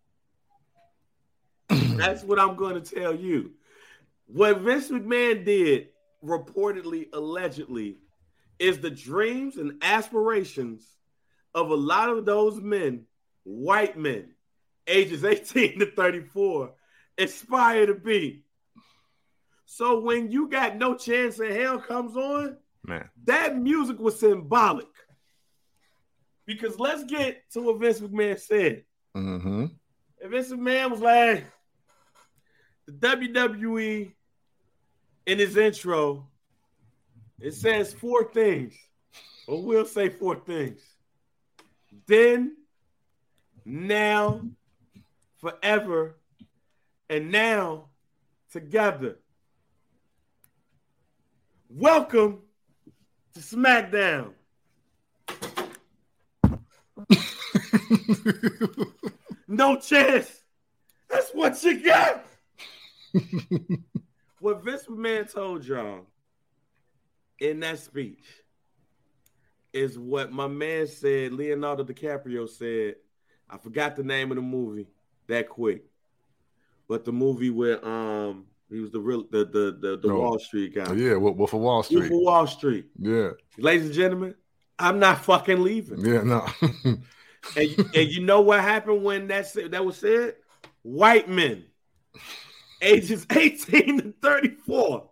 That's what I'm going to tell you. What Vince McMahon did, reportedly, allegedly, is the dreams and aspirations of a lot of those men, white men, ages 18 to 34, aspire to be. So when You Got No Chance in Hell comes on, that music was symbolic. Because let's get to what Vince McMahon said. And Vince McMahon was like, the WWE, in his intro, it says 4 things. Or we'll say 4 things. Then, now, forever, and now, together. Welcome to SmackDown. No chance. That's what you got. What Vince McMahon told y'all in that speech is what my man said, Leonardo DiCaprio said. I forgot the name of the movie that quick. But the movie where he was the Wall Street guy. Yeah, Wolf of Wall Street. Wolf of Wall Street. Yeah. Ladies and gentlemen, I'm not fucking leaving. Yeah, no. and you know what happened when that was said? White men, ages 18 to 34,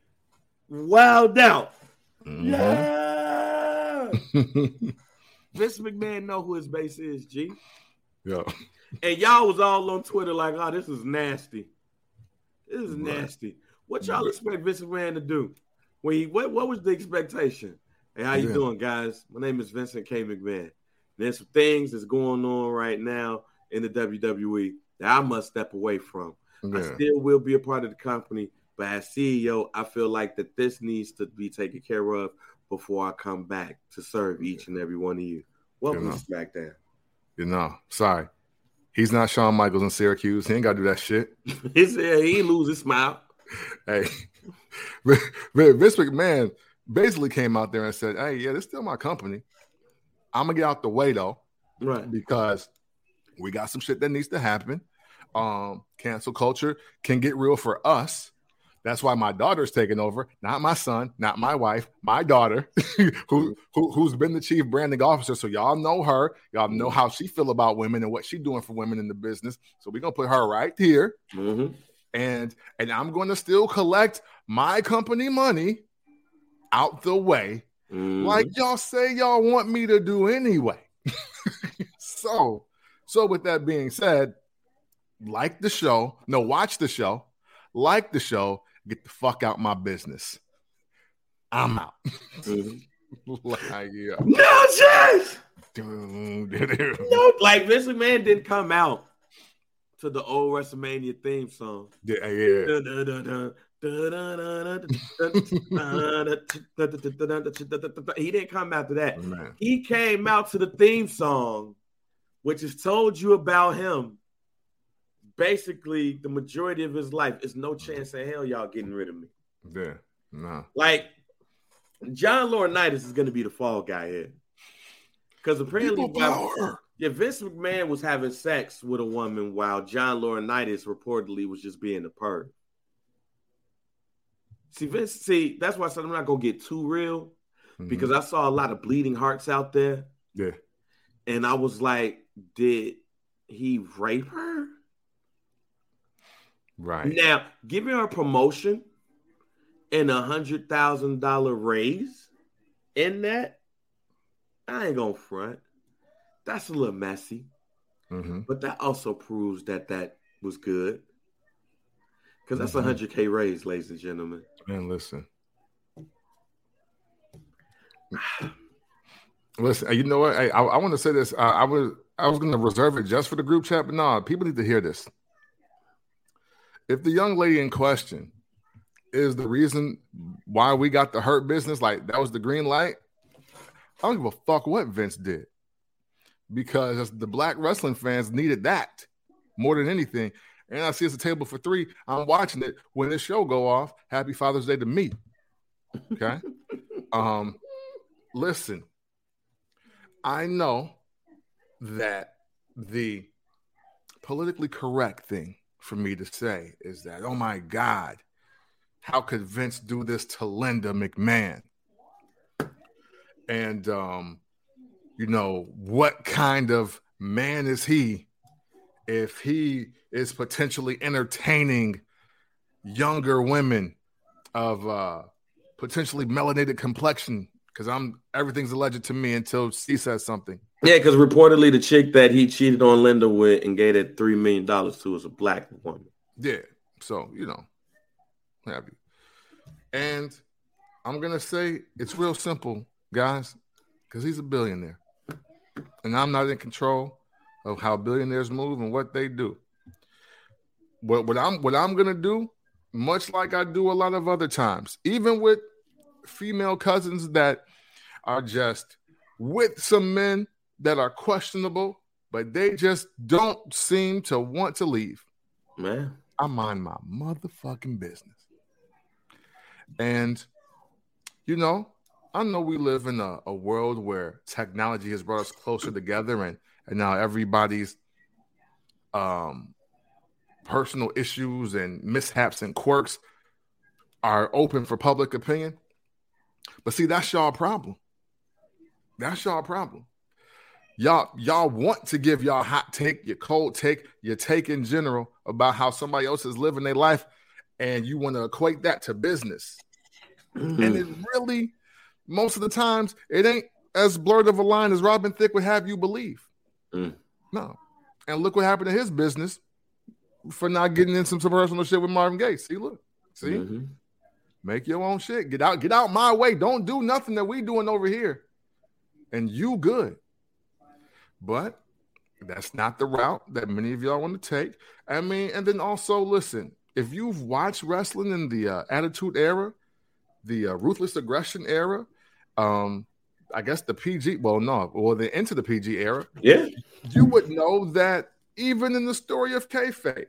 wild out. Mm-hmm. Yeah. Vince McMahon know who his base is, G. Yeah. And y'all was all on Twitter like, oh, this is nasty. This is nasty. What y'all expect Vince McMahon to do? What was the expectation? Hey, how you doing, guys? My name is Vincent K. McMahon. There's some things that's going on right now in the WWE that I must step away from. Yeah. I still will be a part of the company, but as CEO, I feel like that this needs to be taken care of before I come back to serve each and every one of you. Welcome to SmackDown. Sorry. He's not Shawn Michaels in Syracuse. He ain't got to do that shit. He said he ain't lose his smile. Hey, Vince McMahon basically came out there and said, hey, yeah, this is still my company. I'm going to get out the way, though. Right. Because we got some shit that needs to happen. Cancel culture can get real for us. That's why my daughter's taking over, not my son, not my wife, my daughter, who's been the chief branding officer. So y'all know her. Y'all know how she feel about women and what she's doing for women in the business. So we're going to put her right here. Mm-hmm. And I'm going to still collect my company money out the way, like y'all say y'all want me to do anyway. So with that being said, watch the show, like the show, get the fuck out my business. I'm out. Like, yeah. No chance. No, like Vince McMahon didn't come out to the old WrestleMania theme song. Yeah. He didn't come out to that. Man. He came out to the theme song, which has told you about him. Basically, the majority of his life is no chance in hell y'all getting rid of me. Yeah, no. Like, John Laurinaitis is going to be the fall guy here. Because apparently, Vince McMahon was having sex with a woman while John Laurinaitis reportedly was just being a perv. See, that's why I said I'm not going to get too real, because I saw a lot of bleeding hearts out there. Yeah. And I was like, did he rape her? Right. Now, giving her a promotion and $100,000 raise in that, I ain't gonna front. That's a little messy. Mm-hmm. But that also proves that was good. Because that's a $100K raise, ladies and gentlemen. Man, listen. Listen, you know what? I want to say this. I was going to reserve it just for the group chat, but no, people need to hear this. If the young lady in question is the reason why we got the Hurt Business, like that was the green light, I don't give a fuck what Vince did, because the black wrestling fans needed that more than anything. And I see it's a table for three. I'm watching it when this show go off. Happy Father's Day to me. Okay. Listen, I know that the politically correct thing for me to say is that, oh my God, how could Vince do this to Linda McMahon? And, what kind of man is he if he is potentially entertaining younger women of potentially melanated complexion? Because everything's alleged to me until she says something. Yeah, because reportedly the chick that he cheated on Linda with and gave that $3 million to was a black woman. Yeah, so, happy. And I'm going to say it's real simple, guys, because he's a billionaire. And I'm not in control of how billionaires move and what they do. What I'm going to do, much like I do a lot of other times, even with female cousins that are just with some men that are questionable, but they just don't seem to want to leave. Man, I mind my motherfucking business. And, you know, I know we live in a world where technology has brought us closer together, and now everybody's personal issues and mishaps and quirks are open for public opinion. But see, that's y'all problem. That's y'all problem. Y'all want to give y'all hot take, your cold take, your take in general about how somebody else is living their life, and you want to equate that to business. Mm-hmm. And it really, most of the times, it ain't as blurred of a line as Robin Thicke would have you believe. No. And look what happened to his business for not getting in some personal shit with Marvin Gaye. See, look. See? Mm-hmm. Make your own shit. Get out my way. Don't do nothing that we doing over here. And you good. But that's not the route that many of y'all want to take. I mean, and then also, listen, if you've watched wrestling in the Attitude Era, the Ruthless Aggression era, I guess the PG, the into the PG era, yeah, you would know that even in the story of kayfabe,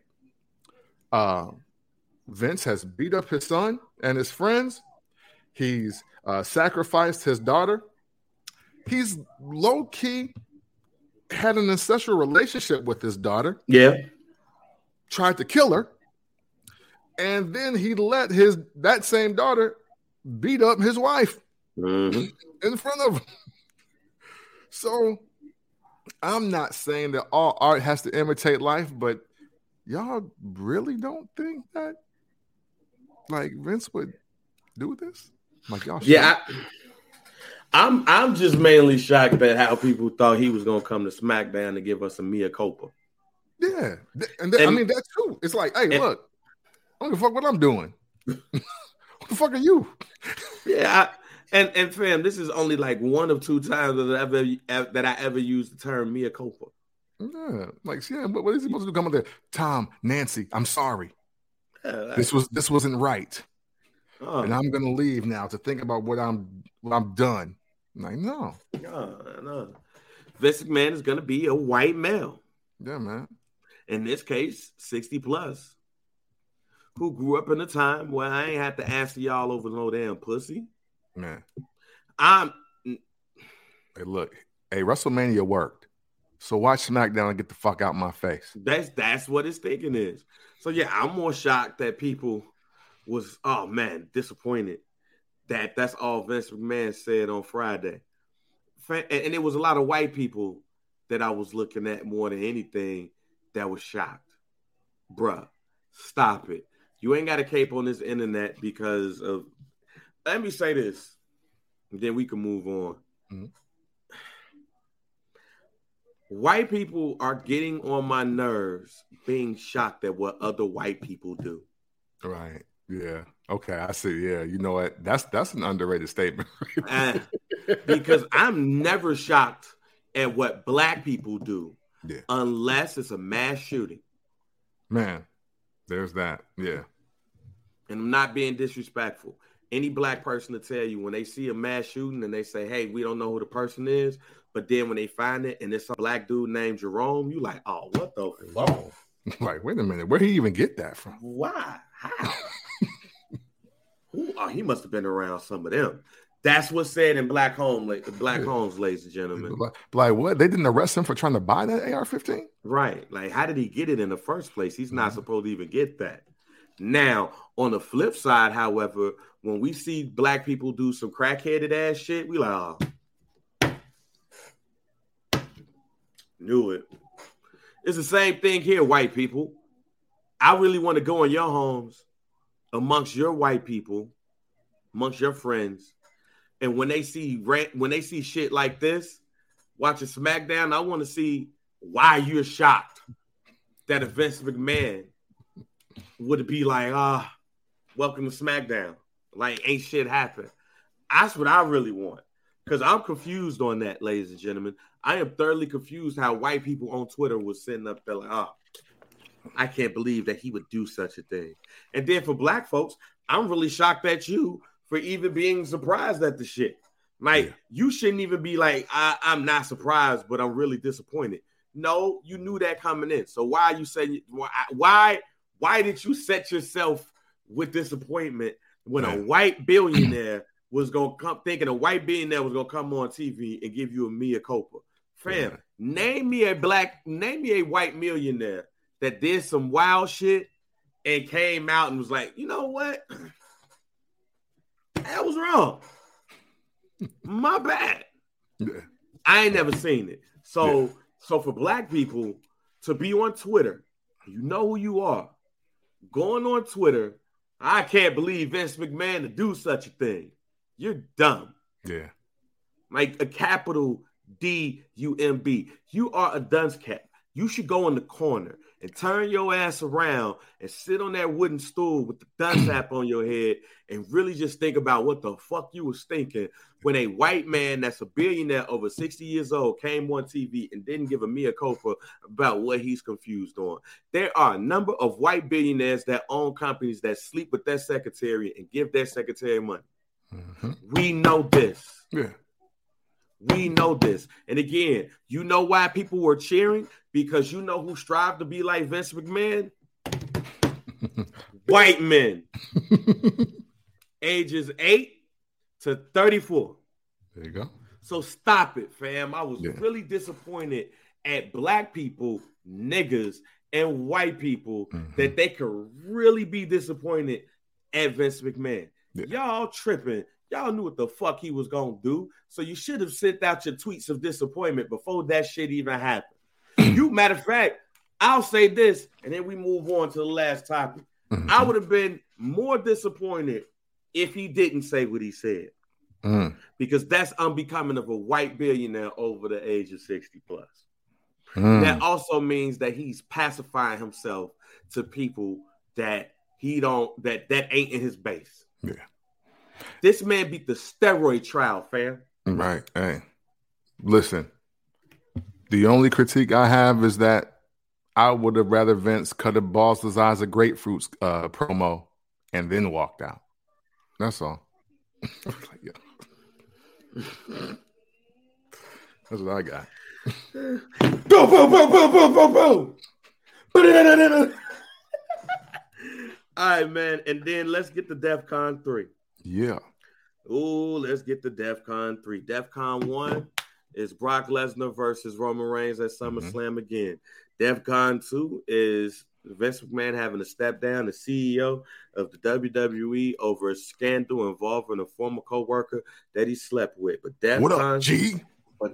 Vince has beat up his son and his friends. He's sacrificed his daughter. He's low-key had an incestual relationship with his daughter. Yeah. Tried to kill her. And then he let that same daughter beat up his wife in front of him. So I'm not saying that all art has to imitate life, but y'all really don't think that like Vince would do this? Like y'all I'm just mainly shocked at how people thought he was gonna come to SmackDown to give us a mea culpa. Yeah, and I mean that's true. It's like, hey, look, I don't give a fuck what I'm doing. What the fuck are you? Yeah, and fam, this is only like one of two times that I ever used the term mea culpa. Yeah, like but what is he supposed to do? Come up there, Tom, Nancy, I'm sorry. This wasn't right, and I'm gonna leave now to think about what I'm done. I'm like, no. Vince McMahon is gonna be a white male. Yeah, man. In this case, 60 plus, who grew up in a time where I ain't had to answer y'all over no damn pussy. Man, hey, look, WrestleMania worked, so watch SmackDown and get the fuck out my face. That's what his thinking is. So yeah, I'm more shocked that people was disappointed that that's all Vince McMahon said on Friday, and it was a lot of white people that I was looking at more than anything that was shocked. Bruh, stop it. You ain't got a cape on this internet because of. Let me say this, and then we can move on. Mm-hmm. White people are getting on my nerves being shocked at what other white people do. Right. Yeah. Okay. I see. Yeah. You know what? That's an underrated statement. Because I'm never shocked at what black people do unless it's a mass shooting. Man, there's that. Yeah. And I'm not being disrespectful. Any black person to tell you when they see a mass shooting and they say, hey, we don't know who the person is, but then when they find it and it's a black dude named Jerome, you like, oh, what the fuck? Like, wait a minute, where'd he even get that from? Why? How? He must have been around some of them. That's what's said in Black Homes, ladies and gentlemen. Like what? They didn't arrest him for trying to buy that AR-15? Right. Like, how did he get it in the first place? He's not supposed to even get that. Now, on the flip side, however, when we see black people do some crackheaded ass shit, we like, oh, knew it. It's the same thing here, white people. I really want to go in your homes, amongst your white people, amongst your friends, and when they see shit like this, watching SmackDown, I want to see why you're shocked that a Vince McMahon would be like, welcome to SmackDown. Like, ain't shit happen. That's what I really want. Because I'm confused on that, ladies and gentlemen. I am thoroughly confused how white people on Twitter was sitting up there like, I can't believe that he would do such a thing. And then for black folks, I'm really shocked at you for even being surprised at the shit. Like, you shouldn't even be like, I'm not surprised, but I'm really disappointed. No, you knew that coming in. So why are you saying why did you set yourself with disappointment when a white billionaire was gonna come thinking a white billionaire was gonna come on TV and give you a mea culpa? Fam, name me a white millionaire that did some wild shit and came out and was like, you know what? That was wrong. My bad. Yeah. I ain't never seen it. So for black people to be on Twitter, you know who you are. Going on Twitter, I can't believe Vince McMahon to do such a thing. You're dumb. Yeah. Like a capital D-U-M-B. You are a dunce cap. You should go in the corner and turn your ass around and sit on that wooden stool with the dunce cap on your head and really just think about what the fuck you was thinking when a white man that's a billionaire over 60 years old came on TV and didn't give a mea culpa about what he's confused on. There are a number of white billionaires that own companies that sleep with their secretary and give their secretary money. Mm-hmm. We know this. Yeah. We know this. And again, you know why people were cheering? Because you know who strive to be like Vince McMahon? White men. Ages 8 to 34. There you go. So stop it, fam. I was really disappointed at black people, niggas, and white people that they could really be disappointed at Vince McMahon. Yeah. Y'all tripping. Y'all knew what the fuck he was going to do. So you should have sent out your tweets of disappointment before that shit even happened. Matter of fact, I'll say this, and then we move on to the last topic. Mm-hmm. I would have been more disappointed if he didn't say what he said. Because that's unbecoming of a white billionaire over the age of 60 plus. That also means that he's pacifying himself to people that that ain't in his base. Yeah. This man beat the steroid trial, fam. Right. Hey, listen, the only critique I have is that I would have rather Vince cut a balls the size of grapefruits promo and then walked out. That's all. That's what I got. Boom, boom, boom, boom, boom, boom, boom. All right, man. And then let's get to DEFCON 3. Yeah. Oh, let's get to DEFCON 3. DEFCON 1 is Brock Lesnar versus Roman Reigns at SummerSlam again. DEFCON 2 is Vince McMahon having to step down, the CEO of the WWE, over a scandal involving a former co-worker that he slept with. But DEFCON, what up, G? But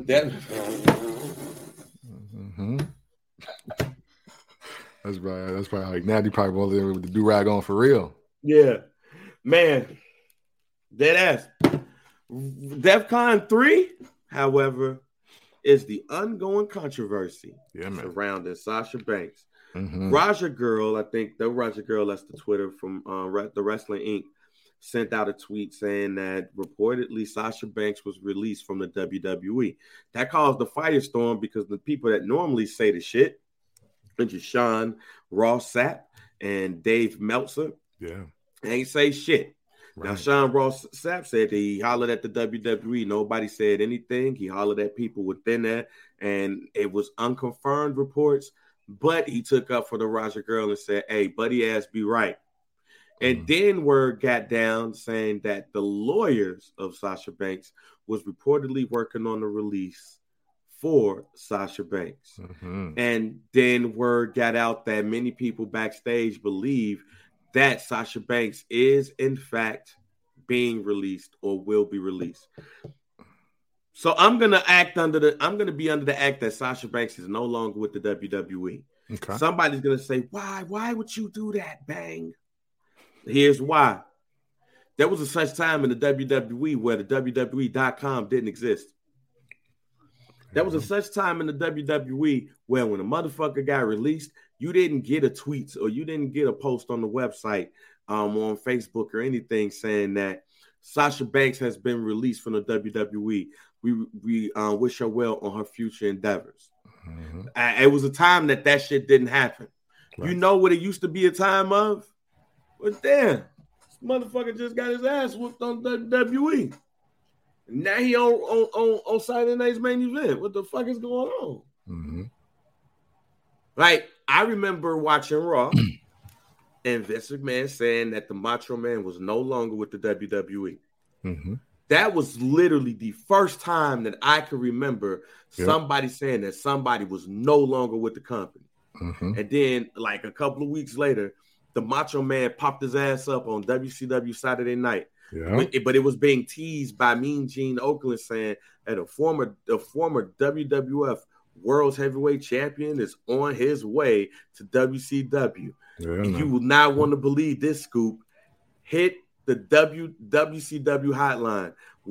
That's probably like Natty probably over there with the do-rag on for real. Yeah. Man. Dead ass. DEFCON 3, however, is the ongoing controversy surrounding Sasha Banks. Raja Girl, I think the Raja Girl, that's the Twitter from the Wrestling Inc., sent out a tweet saying that reportedly Sasha Banks was released from the WWE. That caused the firestorm because the people that normally say the shit, which is Sean Ross Sapp and Dave Meltzer, ain't say shit. Right. Now, Sean Ross Sapp said he hollered at the WWE. Nobody said anything. He hollered at people within that, and it was unconfirmed reports. But he took up for the Raja Girl and said, hey, buddy ass be right. And then word got down saying that the lawyers of Sasha Banks was reportedly working on a release for Sasha Banks. And then word got out that many people backstage believe that Sasha Banks is in fact being released or will be released. So I'm gonna be under the act that Sasha Banks is no longer with the WWE. Okay. Somebody's gonna say, why would you do that, Bang? Here's why. There was a such time in the WWE where the WWE.com didn't exist. There was a such time in the WWE where when a motherfucker got released, you didn't get a tweet or you didn't get a post on the website on Facebook or anything saying that Sasha Banks has been released from the WWE. We wish her well on her future endeavors. It was a time that shit didn't happen. Right. You know what it used to be a time of? Well, damn, Motherfucker just got his ass whooped on WWE. Now he on Saturday night's main event. What the fuck is going on? Mm-hmm. Like, I remember watching Raw and Vince McMahon saying that the Macho Man was no longer with the WWE. Mm-hmm. That was literally the first time that I could remember somebody saying that somebody was no longer with the company. Mm-hmm. And then, like a couple of weeks later, the Macho Man popped his ass up on WCW Saturday Night. Yeah. But it was being teased by Mean Gene Okerlund saying that a former WWF World's Heavyweight Champion is on his way to WCW. Yeah, you will not want to believe this scoop. Hit the WCW hotline,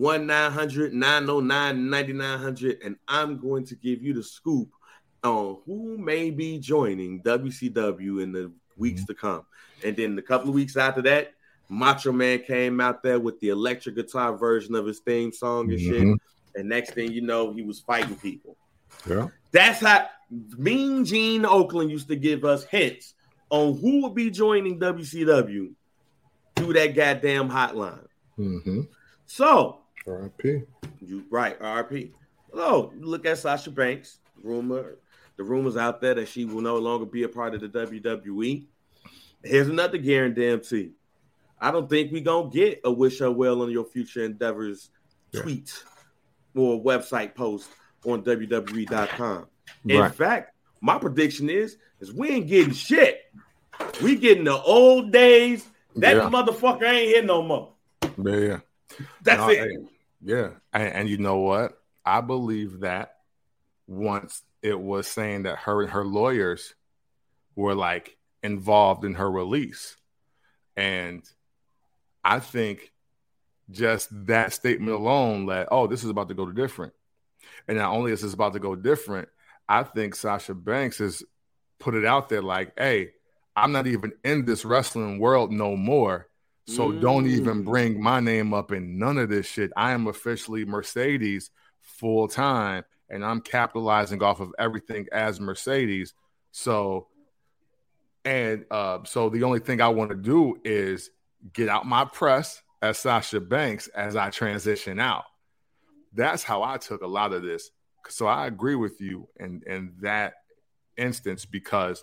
1-900-909-9900, and I'm going to give you the scoop on who may be joining WCW in the weeks to come. And then a couple of weeks after that, Macho Man came out there with the electric guitar version of his theme song and shit. And next thing you know, he was fighting people. Yeah. That's how Mean Gene Okerlund used to give us hints on who would be joining WCW through that goddamn hotline. Mm-hmm. So, R.I.P. Right, R.I.P. So, look at Sasha Banks. The rumors out there that she will no longer be a part of the WWE. Here's another guarantee. I don't think we're going to get a wish her well on your future endeavors tweet or website post on WWE.com. In fact, my prediction is we ain't getting shit. We getting the old days. That motherfucker ain't here no more. Yeah. That's it. Yeah. And you know what? I believe that once it was saying that her and her lawyers were like involved in her release. And I think just that statement alone, that, oh, this is about to go different. And not only is this about to go different, I think Sasha Banks has put it out there like, hey, I'm not even in this wrestling world no more. So don't even bring my name up in none of this shit. I am officially Mercedes full time, and I'm capitalizing off of everything as Mercedes. So the only thing I want to do is get out my press as Sasha Banks as I transition out. That's how I took a lot of this. So I agree with you in that instance, because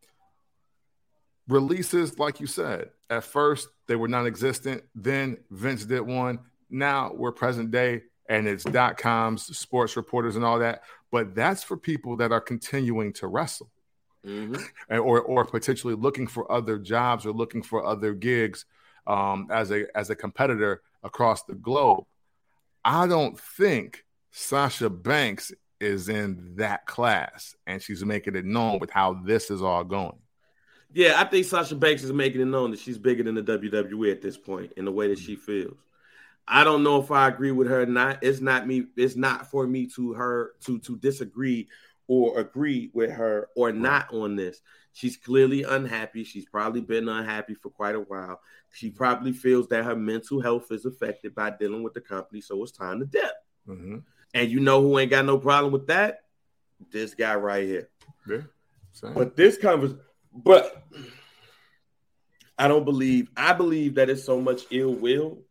releases, like you said, at first they were non-existent. Then Vince did one. Now we're present day, and it's .coms, sports reporters, and all that. But that's for people that are continuing to wrestle, or potentially looking for other jobs or looking for other gigs as a competitor across the globe. I don't think Sasha Banks is in that class, and she's making it known with how this is all going. Yeah, I think Sasha Banks is making it known that she's bigger than the WWE at this point in the way that she feels. I don't know if I agree with her or not. It's not me. It's not for me to disagree or agree with her or not on this. She's clearly unhappy. She's probably been unhappy for quite a while. She probably feels that her mental health is affected by dealing with the company, so it's time to dip. And you know who ain't got no problem with that? This guy right here. Yeah. Same. But I believe that it's so much ill will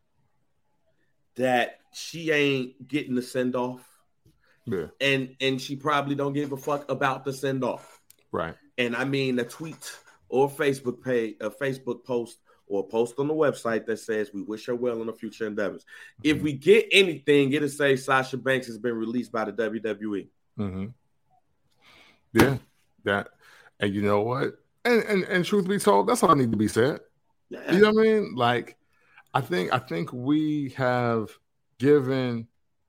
that she ain't getting the send off. Yeah. And she probably don't give a fuck about the send off. Right. And I mean a tweet or Facebook page, a Facebook post or a post on the website that says we wish her well in her future endeavors. If we get anything, it'll say Sasha Banks has been released by the WWE. Yeah. That. And you know what? And truth be told, that's all I need to be said. Yeah. You know what I mean? Like, I think we have given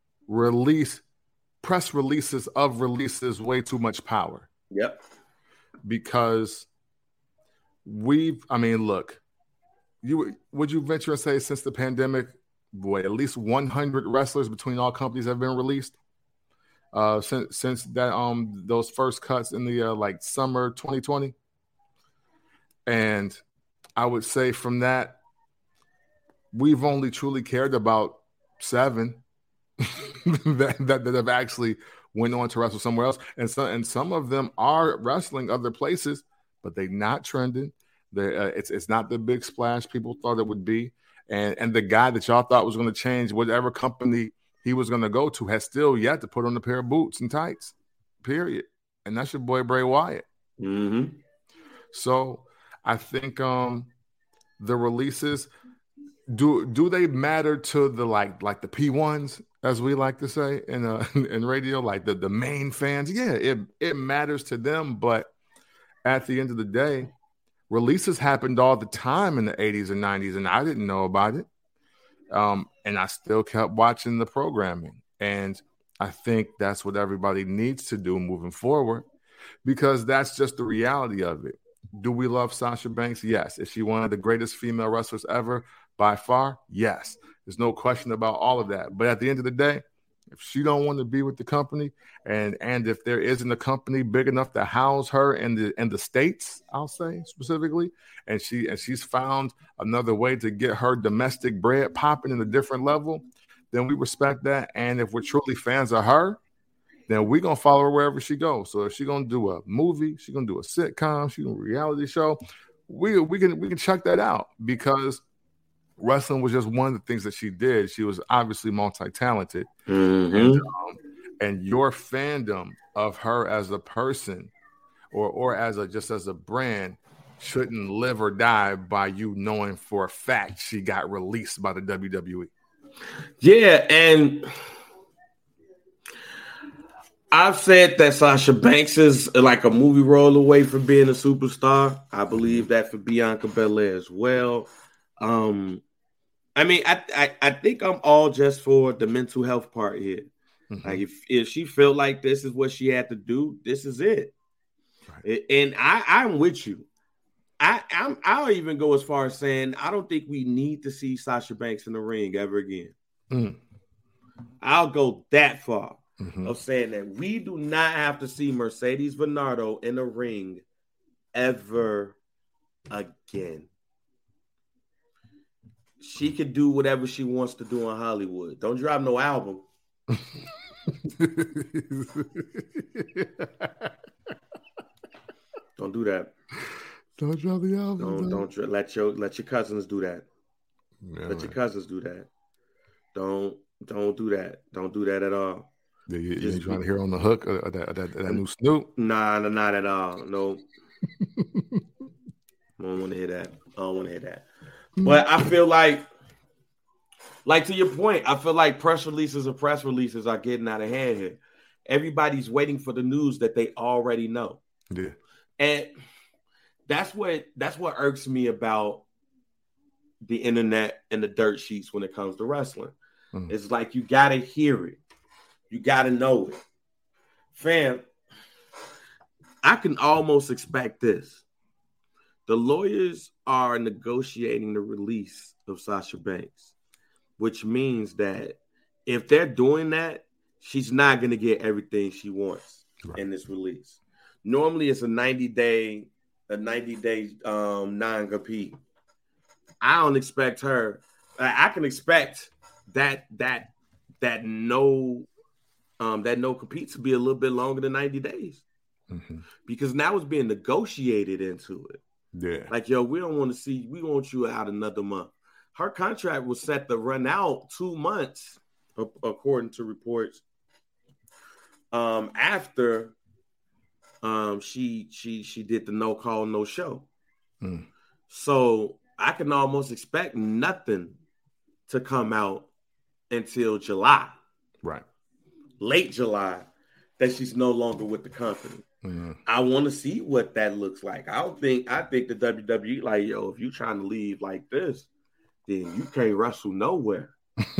press releases of releases way too much power. Yep. Because look, would you venture and say since the pandemic, boy, at least 100 wrestlers between all companies have been released? Since that those first cuts in the summer 2020, and I would say from that we've only truly cared about 7 that have actually went on to wrestle somewhere else, and some of them are wrestling other places, but they're not trending, It's not the big splash people thought it would be. And the guy that y'all thought was going to change whatever company he was going to go to has still yet to put on a pair of boots and tights, period. And that's your boy Bray Wyatt. Mm-hmm. So I think the releases, do they matter to the like the P1s, as we like to say in radio, like the main fans? Yeah, it matters to them, but at the end of the day, releases happened all the time in the 80s and 90s, and I didn't know about it. And I still kept watching the programming. And I think that's what everybody needs to do moving forward, because that's just the reality of it. Do we love Sasha Banks? Yes. Is she one of the greatest female wrestlers ever? By far, yes. There's no question about all of that. But at the end of the day, if she don't want to be with the company, and if there isn't a company big enough to house her in the States, I'll say specifically, and she's found another way to get her domestic bread popping in a different level, then we respect that. And if we're truly fans of her, then we're gonna follow her wherever she goes. So if she's gonna do a movie, she's gonna do a sitcom, she's gonna do a reality show, we can check that out, because wrestling was just one of the things that she did. She was obviously multi-talented. Mm-hmm. And your fandom of her as a person or as a brand shouldn't live or die by you knowing for a fact she got released by the WWE. Yeah, and I've said that Sasha Banks is like a movie role away from being a superstar. I believe that for Bianca Belair as well. I mean, I think I'm all just for the mental health part here. Mm-hmm. Like if she felt like this is what she had to do, this is it. Right. And I'm with you. I'll even go as far as saying I don't think we need to see Sasha Banks in the ring ever again. Mm. I'll go that far of saying that we do not have to see Mercedes Varnado in the ring ever again. She could do whatever she wants to do in Hollywood. Don't drop no album. Don't do that. Don't drop the album. Don't let your cousins do that. Yeah, let your cousins do that. Don't do that. Don't do that at all. Yeah, you trying to hear on the hook of that new Snoop? Nah, not at all. No. I don't want to hear that. But I feel like to your point, I feel like press releases are getting out of hand here. Everybody's waiting for the news that they already know. Yeah. And that's what irks me about the internet and the dirt sheets when it comes to wrestling. It's like you gotta hear it. You gotta know it. Fam, I can almost expect this. The lawyers are negotiating the release of Sasha Banks, which means that if they're doing that, she's not going to get everything she wants in this release. Normally, it's a 90-day non-compete. I don't expect her. I can expect that no compete to be a little bit longer than 90 days, because now it's being negotiated into it. Yeah. Like, yo, we want you out another month. Her contract was set to run out 2 months, according to reports, after she did the no call, no show. So I can almost expect nothing to come out until July. Right. Late July, that she's no longer with the company. I want to see what that looks like. I think the WWE, like, yo, if you're trying to leave like this, then you can't wrestle nowhere.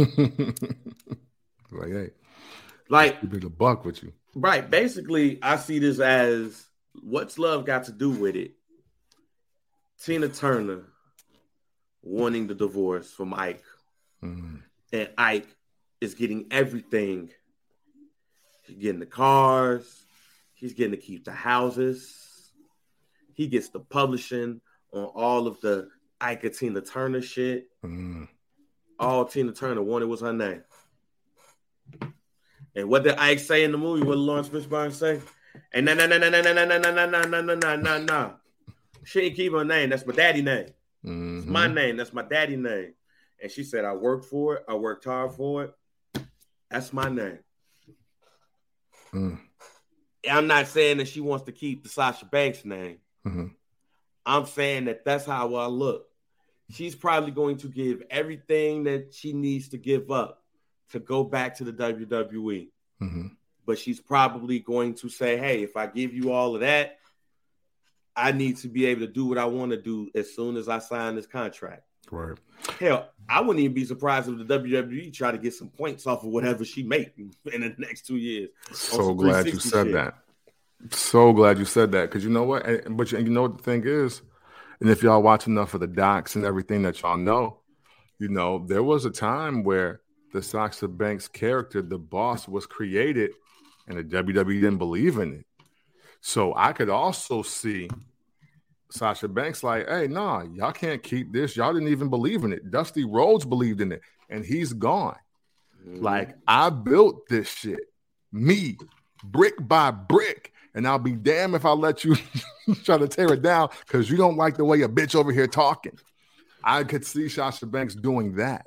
Like, you bring a buck with you. Right. Basically, I see this as, what's love got to do with it? Tina Turner wanting the divorce from Ike. And Ike is getting everything. He's getting the cars. He's getting to keep the houses. He gets the publishing on all of the Ike and Tina Turner shit. All Tina Turner wanted was her name. And what did Ike say in the movie? What did Lawrence Fishburne say? And nah. She ain't keep her name. That's my daddy name. Mm-hmm. It's my name. That's my daddy name. And she said, I worked for it. I worked hard for it. That's my name. I'm not saying that she wants to keep the Sasha Banks name. Mm-hmm. I'm saying that that's how I look. She's probably going to give everything that she needs to give up to go back to the WWE. Mm-hmm. But she's probably going to say, hey, if I give you all of that, I need to be able to do what I want to do as soon as I sign this contract. Right. Hell, I wouldn't even be surprised if the WWE try to get some points off of whatever she make in the next 2 years. So glad you said that. So glad you said that, because you know what? But you know what the thing is? And if y'all watch enough of the docs and everything that y'all know, you know, there was a time where the Sasha Banks character, the boss, was created and the WWE didn't believe in it. So I could also see Sasha Banks like, hey, nah, y'all can't keep this. Y'all didn't even believe in it. Dusty Rhodes believed in it, and he's gone. Mm-hmm. Like, I built this shit, me, brick by brick, and I'll be damned if I let you try to tear it down because you don't like the way a bitch over here talking. I could see Sasha Banks doing that.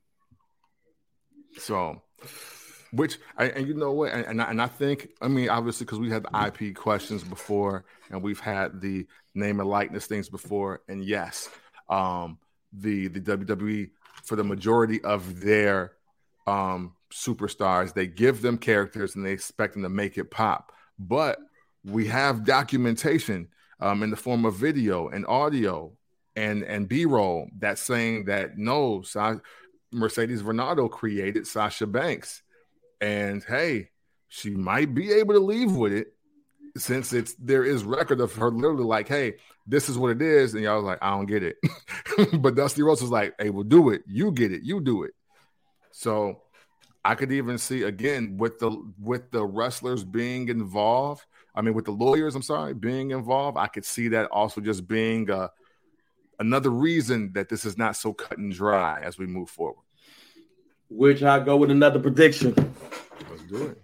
So, and you know what? And I think, I mean, obviously, because we had the IP questions before, and we've had the name and likeness things before, and yes, the WWE, for the majority of their superstars, they give them characters and they expect them to make it pop. But we have documentation in the form of video and audio and B-roll that's saying that no, Mercedes Varnado created Sasha Banks. And hey, she might be able to leave with it since there is record of her literally like, hey, this is what it is. And y'all was like, I don't get it. But Dusty Rhodes was like, hey, we'll do it. You get it. You do it. So I could even see, again, with the wrestlers being involved, with the lawyers, being involved, I could see that also just being another reason that this is not so cut and dry as we move forward. Which I go with another prediction. Let's do it.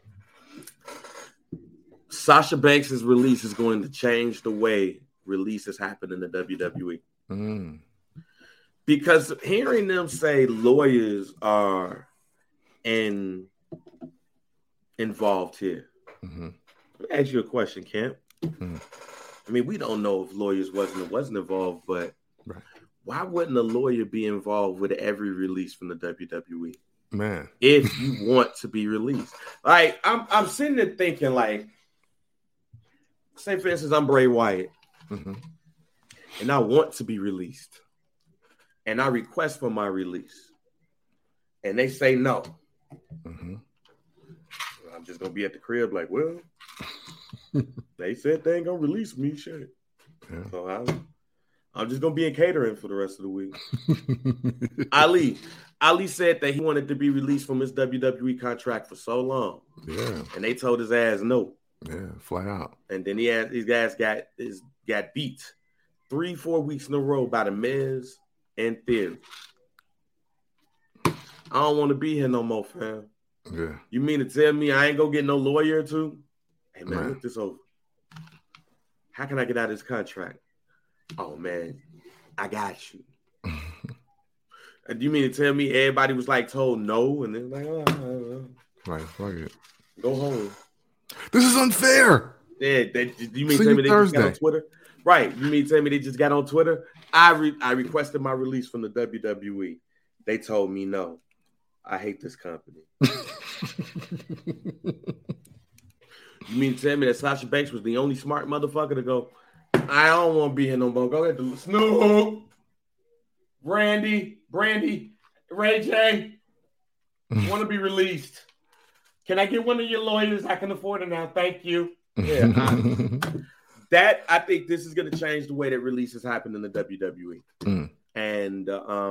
Sasha Banks' release is going to change the way releases happen in the WWE. Because hearing them say lawyers are involved here. Mm-hmm. Let me ask you a question, Camp. Mm-hmm. I mean, we don't know if lawyers wasn't involved, but right. Why wouldn't a lawyer be involved with every release from the WWE? Man, if you want to be released. Like, I'm sitting there thinking, like, say for instance, I'm Bray Wyatt, and I want to be released, and I request for my release, and they say no. I'm just gonna be at the crib, like, well, they said they ain't gonna release me, shit. Yeah. So I'm just gonna be in catering for the rest of the week. Ali said that he wanted to be released from his WWE contract for so long. Yeah. And they told his ass no. Yeah, flat out. And then his guys got beat 3-4 weeks in a row by The Miz and Theory. I don't want to be here no more, fam. Yeah. You mean to tell me I ain't gonna get no lawyer too? Hey man, look this over. How can I get out of this contract? Oh man, I got you. And you mean to tell me everybody was like told no, and then like, right, fuck it, go home. This is unfair. Yeah, you mean to tell me they just got on Twitter? Right, you mean to tell me they just got on Twitter? I requested my release from the WWE. They told me no. I hate this company. You mean to tell me that Sasha Banks was the only smart motherfucker to go, I don't want to be here no more. Go ahead to Snoop, Brandy, Ray J, want to be released. Can I get one of your lawyers? I can afford it now. Thank you. Yeah, I think this is going to change the way that releases happen in the WWE. And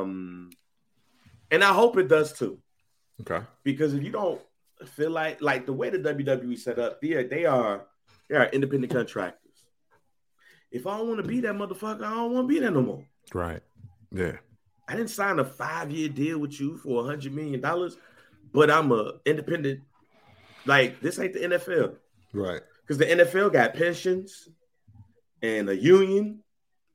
I hope it does too. Okay. Because if you don't feel like the way the WWE set up, they are independent contractors. If I don't want to be that motherfucker, I don't want to be there no more. Right. Yeah. I didn't sign a 5-year deal with you for $100 million, but I'm a independent. Like, this ain't the NFL. Right. Because the NFL got pensions and a union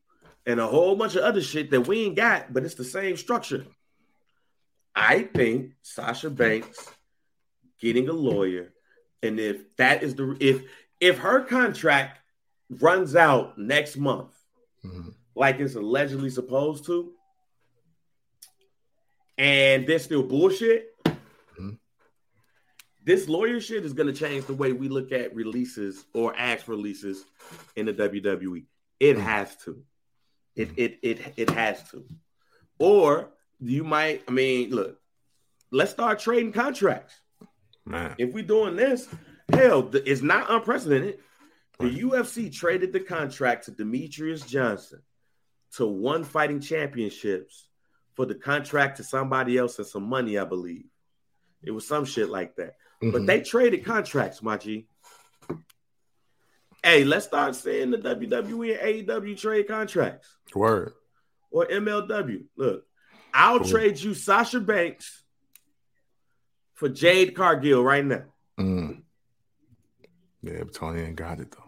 and a whole bunch of other shit that we ain't got, but it's the same structure. I think Sasha Banks getting a lawyer, and if that is if her contract runs out next month, like it's allegedly supposed to, and there's still bullshit, this lawyer shit is going to change the way we look at releases or ask for releases in the WWE. It has to. It has to. Or you might, I mean, look, let's start trading contracts. Man. If we're doing this, hell, it's not unprecedented. The UFC traded the contract to Demetrius Johnson to One Fighting Championships for the contract to somebody else and some money, I believe. It was some shit like that. But they traded contracts, my G. Hey, let's start seeing the WWE and AEW trade contracts. Word. Or MLW. Look, I'll trade you Sasha Banks for Jade Cargill right now. Yeah, but Tony ain't got it, though.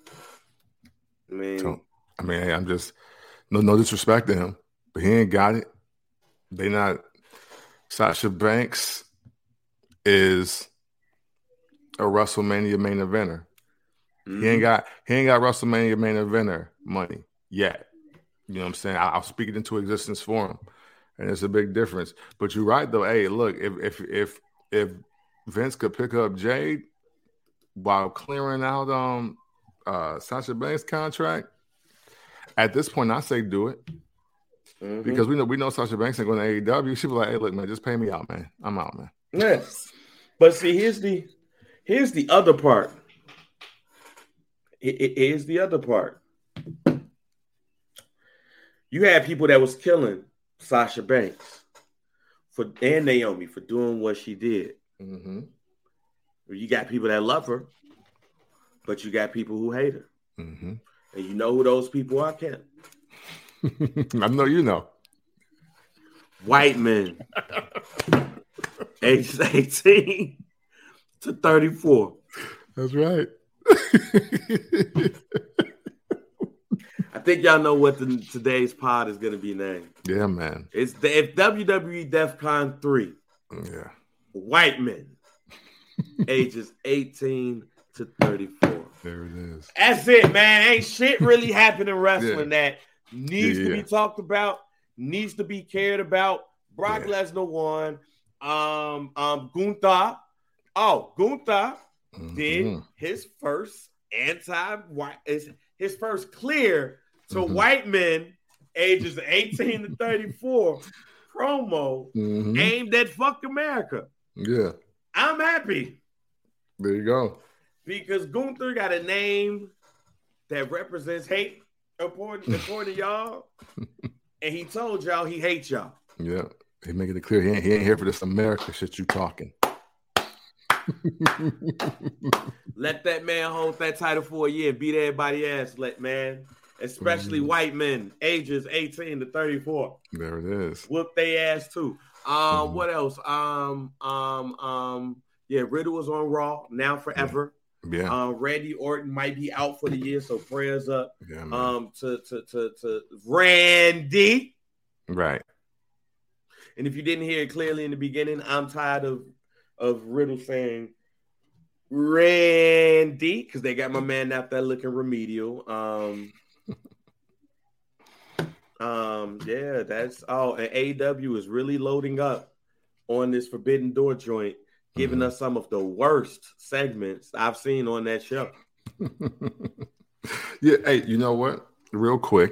I mean, hey, I'm just no disrespect to him, but he ain't got it. They not. Sasha Banks is a WrestleMania main eventer. He ain't got WrestleMania main eventer money yet. You know what I'm saying? I'll speak it into existence for him, and it's a big difference. But you're right though. Hey, look, if Vince could pick up Jade while clearing out Sasha Banks' contract, at this point I say do it. Because we know Sasha Banks ain't going to AEW. She was like, hey, look, man, just pay me out, man. I'm out, man. Yes. But see, here's the other part. Here's the other part. You had people that was killing Sasha Banks and Naomi for doing what she did. You got people that love her, but you got people who hate her. And you know who those people are, Ken? I know you know. White men. Ages 18 to 34. That's right. I think y'all know what today's pod is going to be named. Yeah, man. It's WWE DEFCON 3. Yeah. White men. Ages 18 to 34. There it is. That's it, man. Ain't shit really happening in wrestling that needs to be talked about, needs to be cared about. Brock Lesnar won. Gunther. Gunther did his first anti-white, his first clear to white men ages 18 to 34 promo aimed at fuck America. Yeah. I'm happy. There you go. Because Gunther got a name that represents hate according to y'all. And he told y'all he hates y'all. Yeah. He making it clear he ain't here for this America shit you talking. Let that man hold that title for a year and beat everybody's ass, man. Especially white men, ages 18 to 34. There it is. Whoop they ass too. What else? Riddle was on Raw now forever. Yeah. Randy Orton might be out for the year, so prayers up. Yeah, man. To Randy. Right. And if you didn't hear it clearly in the beginning, I'm tired of Riddle saying Randy because they got my man out there looking remedial. That's all. And AEW is really loading up on this Forbidden Door joint, giving us some of the worst segments I've seen on that show. Yeah, hey, you know what? Real quick.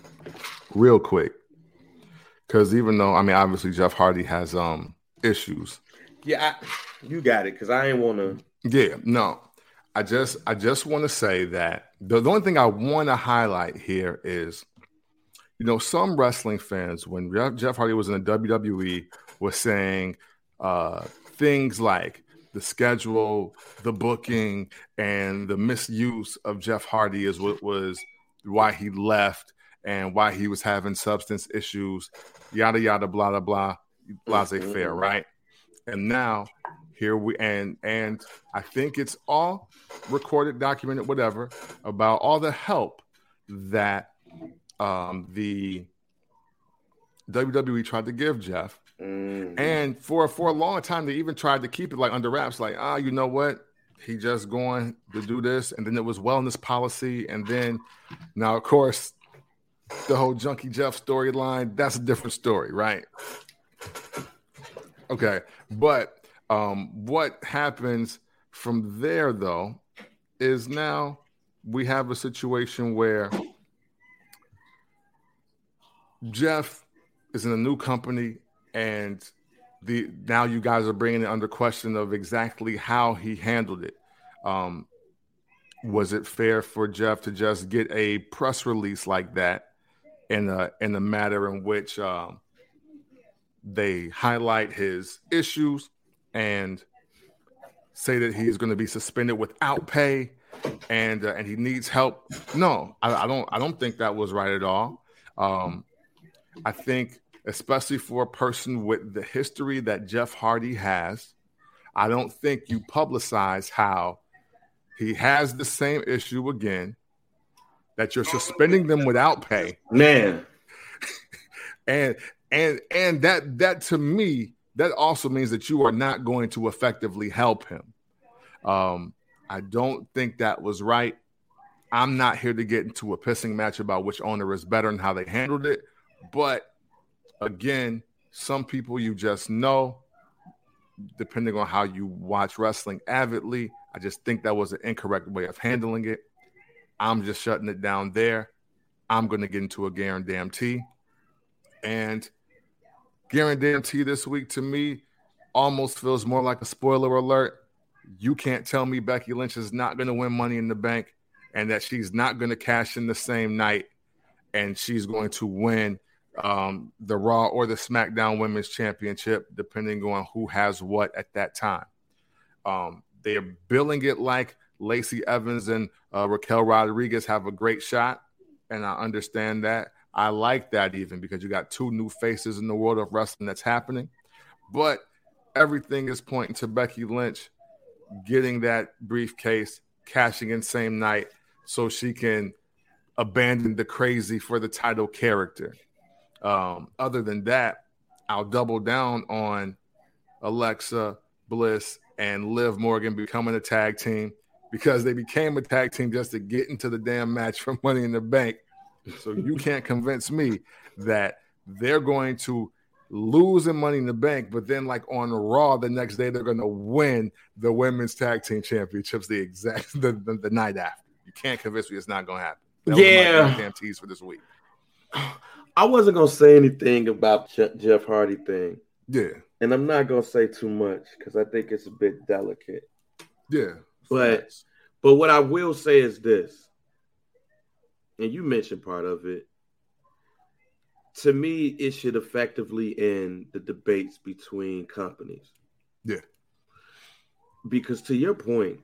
Because even though, I mean, obviously Jeff Hardy has issues. Yeah, you got it, because I ain't want to. Yeah, no. I just want to say that the only thing I want to highlight here is, you know, some wrestling fans, when Jeff Hardy was in the WWE, was saying things like the schedule, the booking, and the misuse of Jeff Hardy is what was why he left and why he was having substance issues, yada, yada, blah, blah, blah, laissez-faire, right? And now here we, and I think it's all recorded, documented, whatever, about all the help that the WWE tried to give Jeff. And for a long time, they even tried to keep it like under wraps, like, you know what? He just going to do this. And then it was wellness policy. And then now, of course, the whole Junkie Jeff storyline, that's a different story, right? Okay. But what happens from there, though, is now we have a situation where Jeff is in a new company, and now you guys are bringing it under question of exactly how he handled it. Was it fair for Jeff to just get a press release like that in a matter in which they highlight his issues and say that he's going to be suspended without pay and he needs help? No, I don't think that was right at all. I think, especially for a person with the history that Jeff Hardy has, I don't think you publicize how he has the same issue again, that you're suspending them without pay. Man. and that to me, that also means that you are not going to effectively help him. I don't think that was right. I'm not here to get into a pissing match about which owner is better and how they handled it. But again, some people you just know, depending on how you watch wrestling avidly, I just think that was an incorrect way of handling it. I'm just shutting it down there. I'm going to get into a guarantee. And guarantee this week to me almost feels more like a spoiler alert. You can't tell me Becky Lynch is not going to win Money in the Bank and that she's not going to cash in the same night and she's going to win the Raw or the SmackDown Women's Championship, depending on who has what at that time. They are billing it like Lacey Evans and Raquel Rodriguez have a great shot, and I understand that. I like that even because you got two new faces in the world of wrestling that's happening. But everything is pointing to Becky Lynch getting that briefcase, cashing in same night so she can abandon the crazy for the title character. Other than that, I'll double down on Alexa Bliss and Liv Morgan becoming a tag team because they became a tag team just to get into the damn match for Money in the Bank. So you can't convince me that they're going to lose in Money in the Bank, but then like on Raw the next day, they're going to win the women's tag team championships the night after. You can't convince me it's not going to happen. That was my damn tease for this week. I wasn't going to say anything about Jeff Hardy thing. Yeah. And I'm not going to say too much because I think it's a bit delicate. Yeah. But what I will say is this, and you mentioned part of it. To me, it should effectively end the debates between companies. Yeah. Because to your point,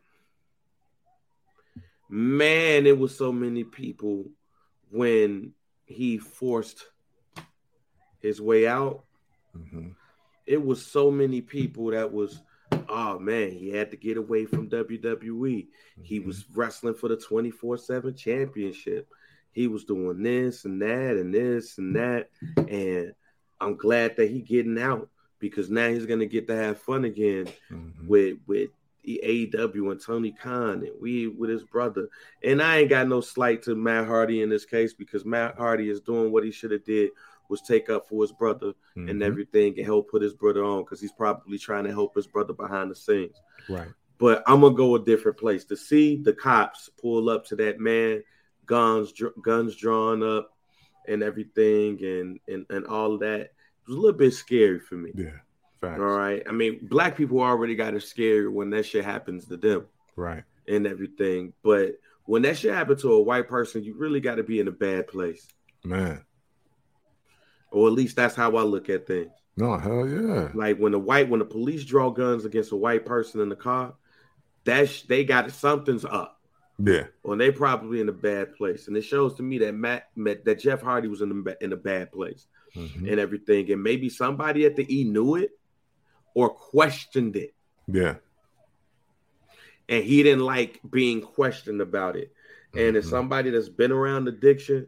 man, it was so many people when he forced his way out. Mm-hmm. It was so many people that was, oh man, he had to get away from WWE. Mm-hmm. He was wrestling for the 24/7 championship. He was doing this and that and this and that. And I'm glad that he getting out because now he's going to get to have fun again with the AEW and Tony Khan and with his brother. And I ain't got no slight to Matt Hardy in this case because Matt Hardy is doing what he should have did was take up for his brother and everything and help put his brother on because he's probably trying to help his brother behind the scenes. Right. But I'm going to go a different place. To see the cops pull up to that man, guns drawn up and everything and all of that, it was a little bit scary for me. Yeah. Facts. All right. I mean, black people already got it scared when that shit happens to them. Right. And everything. But when that shit happens to a white person, you really got to be in a bad place. Man. Or at least that's how I look at things. No, hell yeah. Like when the police draw guns against a white person in the car, they got something's up. Yeah. Well, they probably in a bad place. And it shows to me that Jeff Hardy was in a bad place and everything. And maybe somebody at the E knew it or questioned it. Yeah. And he didn't like being questioned about it. And as somebody that's been around addiction,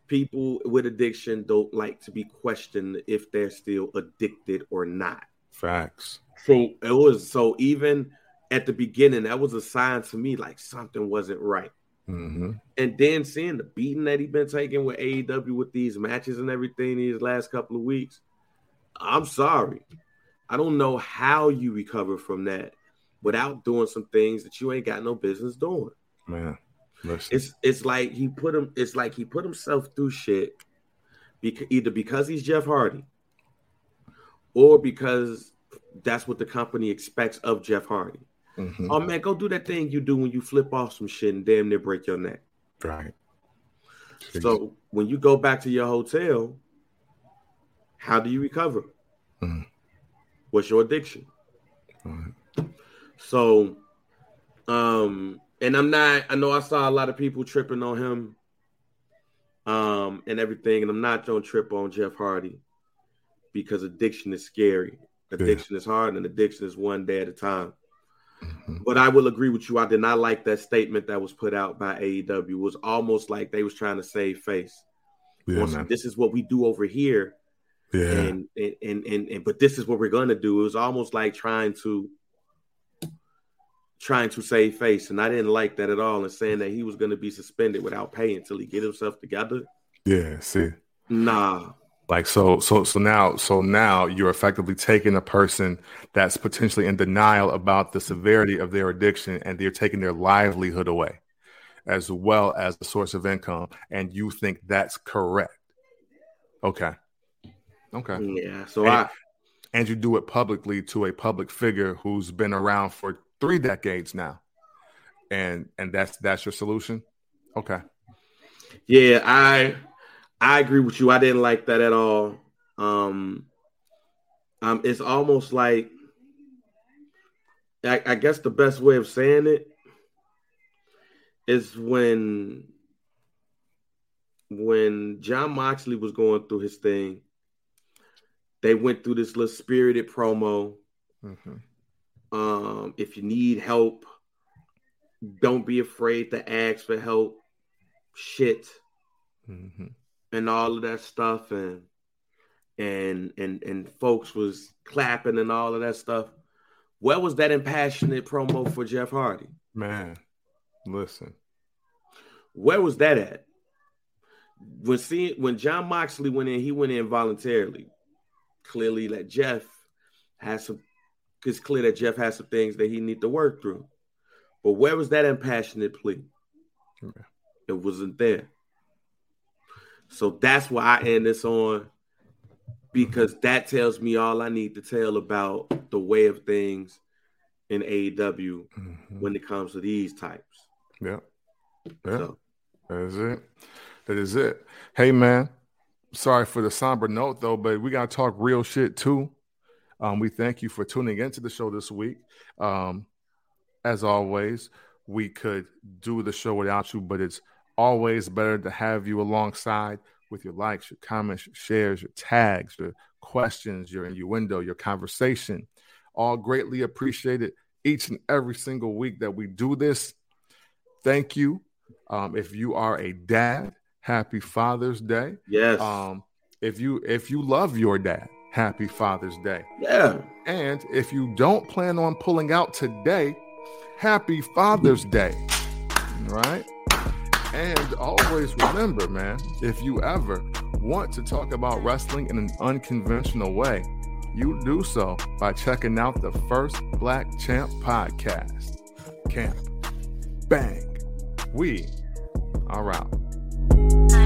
people with addiction don't like to be questioned if they're still addicted or not. Facts. So even at the beginning, that was a sign to me like something wasn't right. Mm-hmm. And then seeing the beating that he's been taking with AEW with these matches and everything these last couple of weeks, I'm sorry. I don't know how you recover from that without doing some things that you ain't got no business doing. Man, listen. It's like he put himself through shit either because he's Jeff Hardy or because that's what the company expects of Jeff Hardy. Mm-hmm. Oh man, go do that thing you do when you flip off some shit and damn near break your neck. Right. So when you go back to your hotel, how do you recover? Mm-hmm. What's your addiction? Mm-hmm. So, and I know I saw a lot of people tripping on him, and everything, and I'm not gonna trip on Jeff Hardy because addiction is scary. Addiction is hard, and addiction is one day at a time. Mm-hmm. But I will agree with you. I did not like that statement that was put out by AEW. It was almost like they was trying to save face. Yeah, this is what we do over here. Yeah. And but this is what we're gonna do. It was almost like trying to save face, and I didn't like that at all. And saying that he was gonna be suspended without pay until he get himself together. Yeah, see. Nah. Like so now you're effectively taking a person that's potentially in denial about the severity of their addiction, and they're taking their livelihood away as well as the source of income, and you think that's correct. Okay. Yeah. So and you do it publicly to a public figure who's been around for 3 decades now. And that's your solution? Okay. Yeah, I agree with you. I didn't like that at all. It's almost like I guess the best way of saying it is when Jon Moxley was going through his thing, they went through this little spirited promo. Mm-hmm. If you need help, don't be afraid to ask for help. Shit. Mm-hmm. And all of that stuff, and folks was clapping and all of that stuff. Where was that impassionate promo for Jeff Hardy? Man, listen. Where was that at? When Jon Moxley went in, he went in voluntarily. Clearly that Jeff has some. It's clear that Jeff has some things that he need to work through. But where was that impassionate plea? Okay. It wasn't there. So that's why I end this on, because that tells me all I need to tell about the way of things in AEW when it comes to these types. Yeah. So. That is it. Hey, man, sorry for the somber note, though, but we got to talk real shit, too. We thank you for tuning into the show this week. As always, we could do the show without you, but it's always better to have you alongside with your likes, your comments, your shares, your tags, your questions, your innuendo, your conversation. All greatly appreciated each and every single week that we do this. Thank you. If you are a dad, happy Father's Day. Yes. If you love your dad, happy Father's Day. Yeah. And if you don't plan on pulling out today, happy Father's Day. Right? And always remember, man, if you ever want to talk about wrestling in an unconventional way, you do so by checking out the First Black Champ podcast. Camp. Bang. We are out.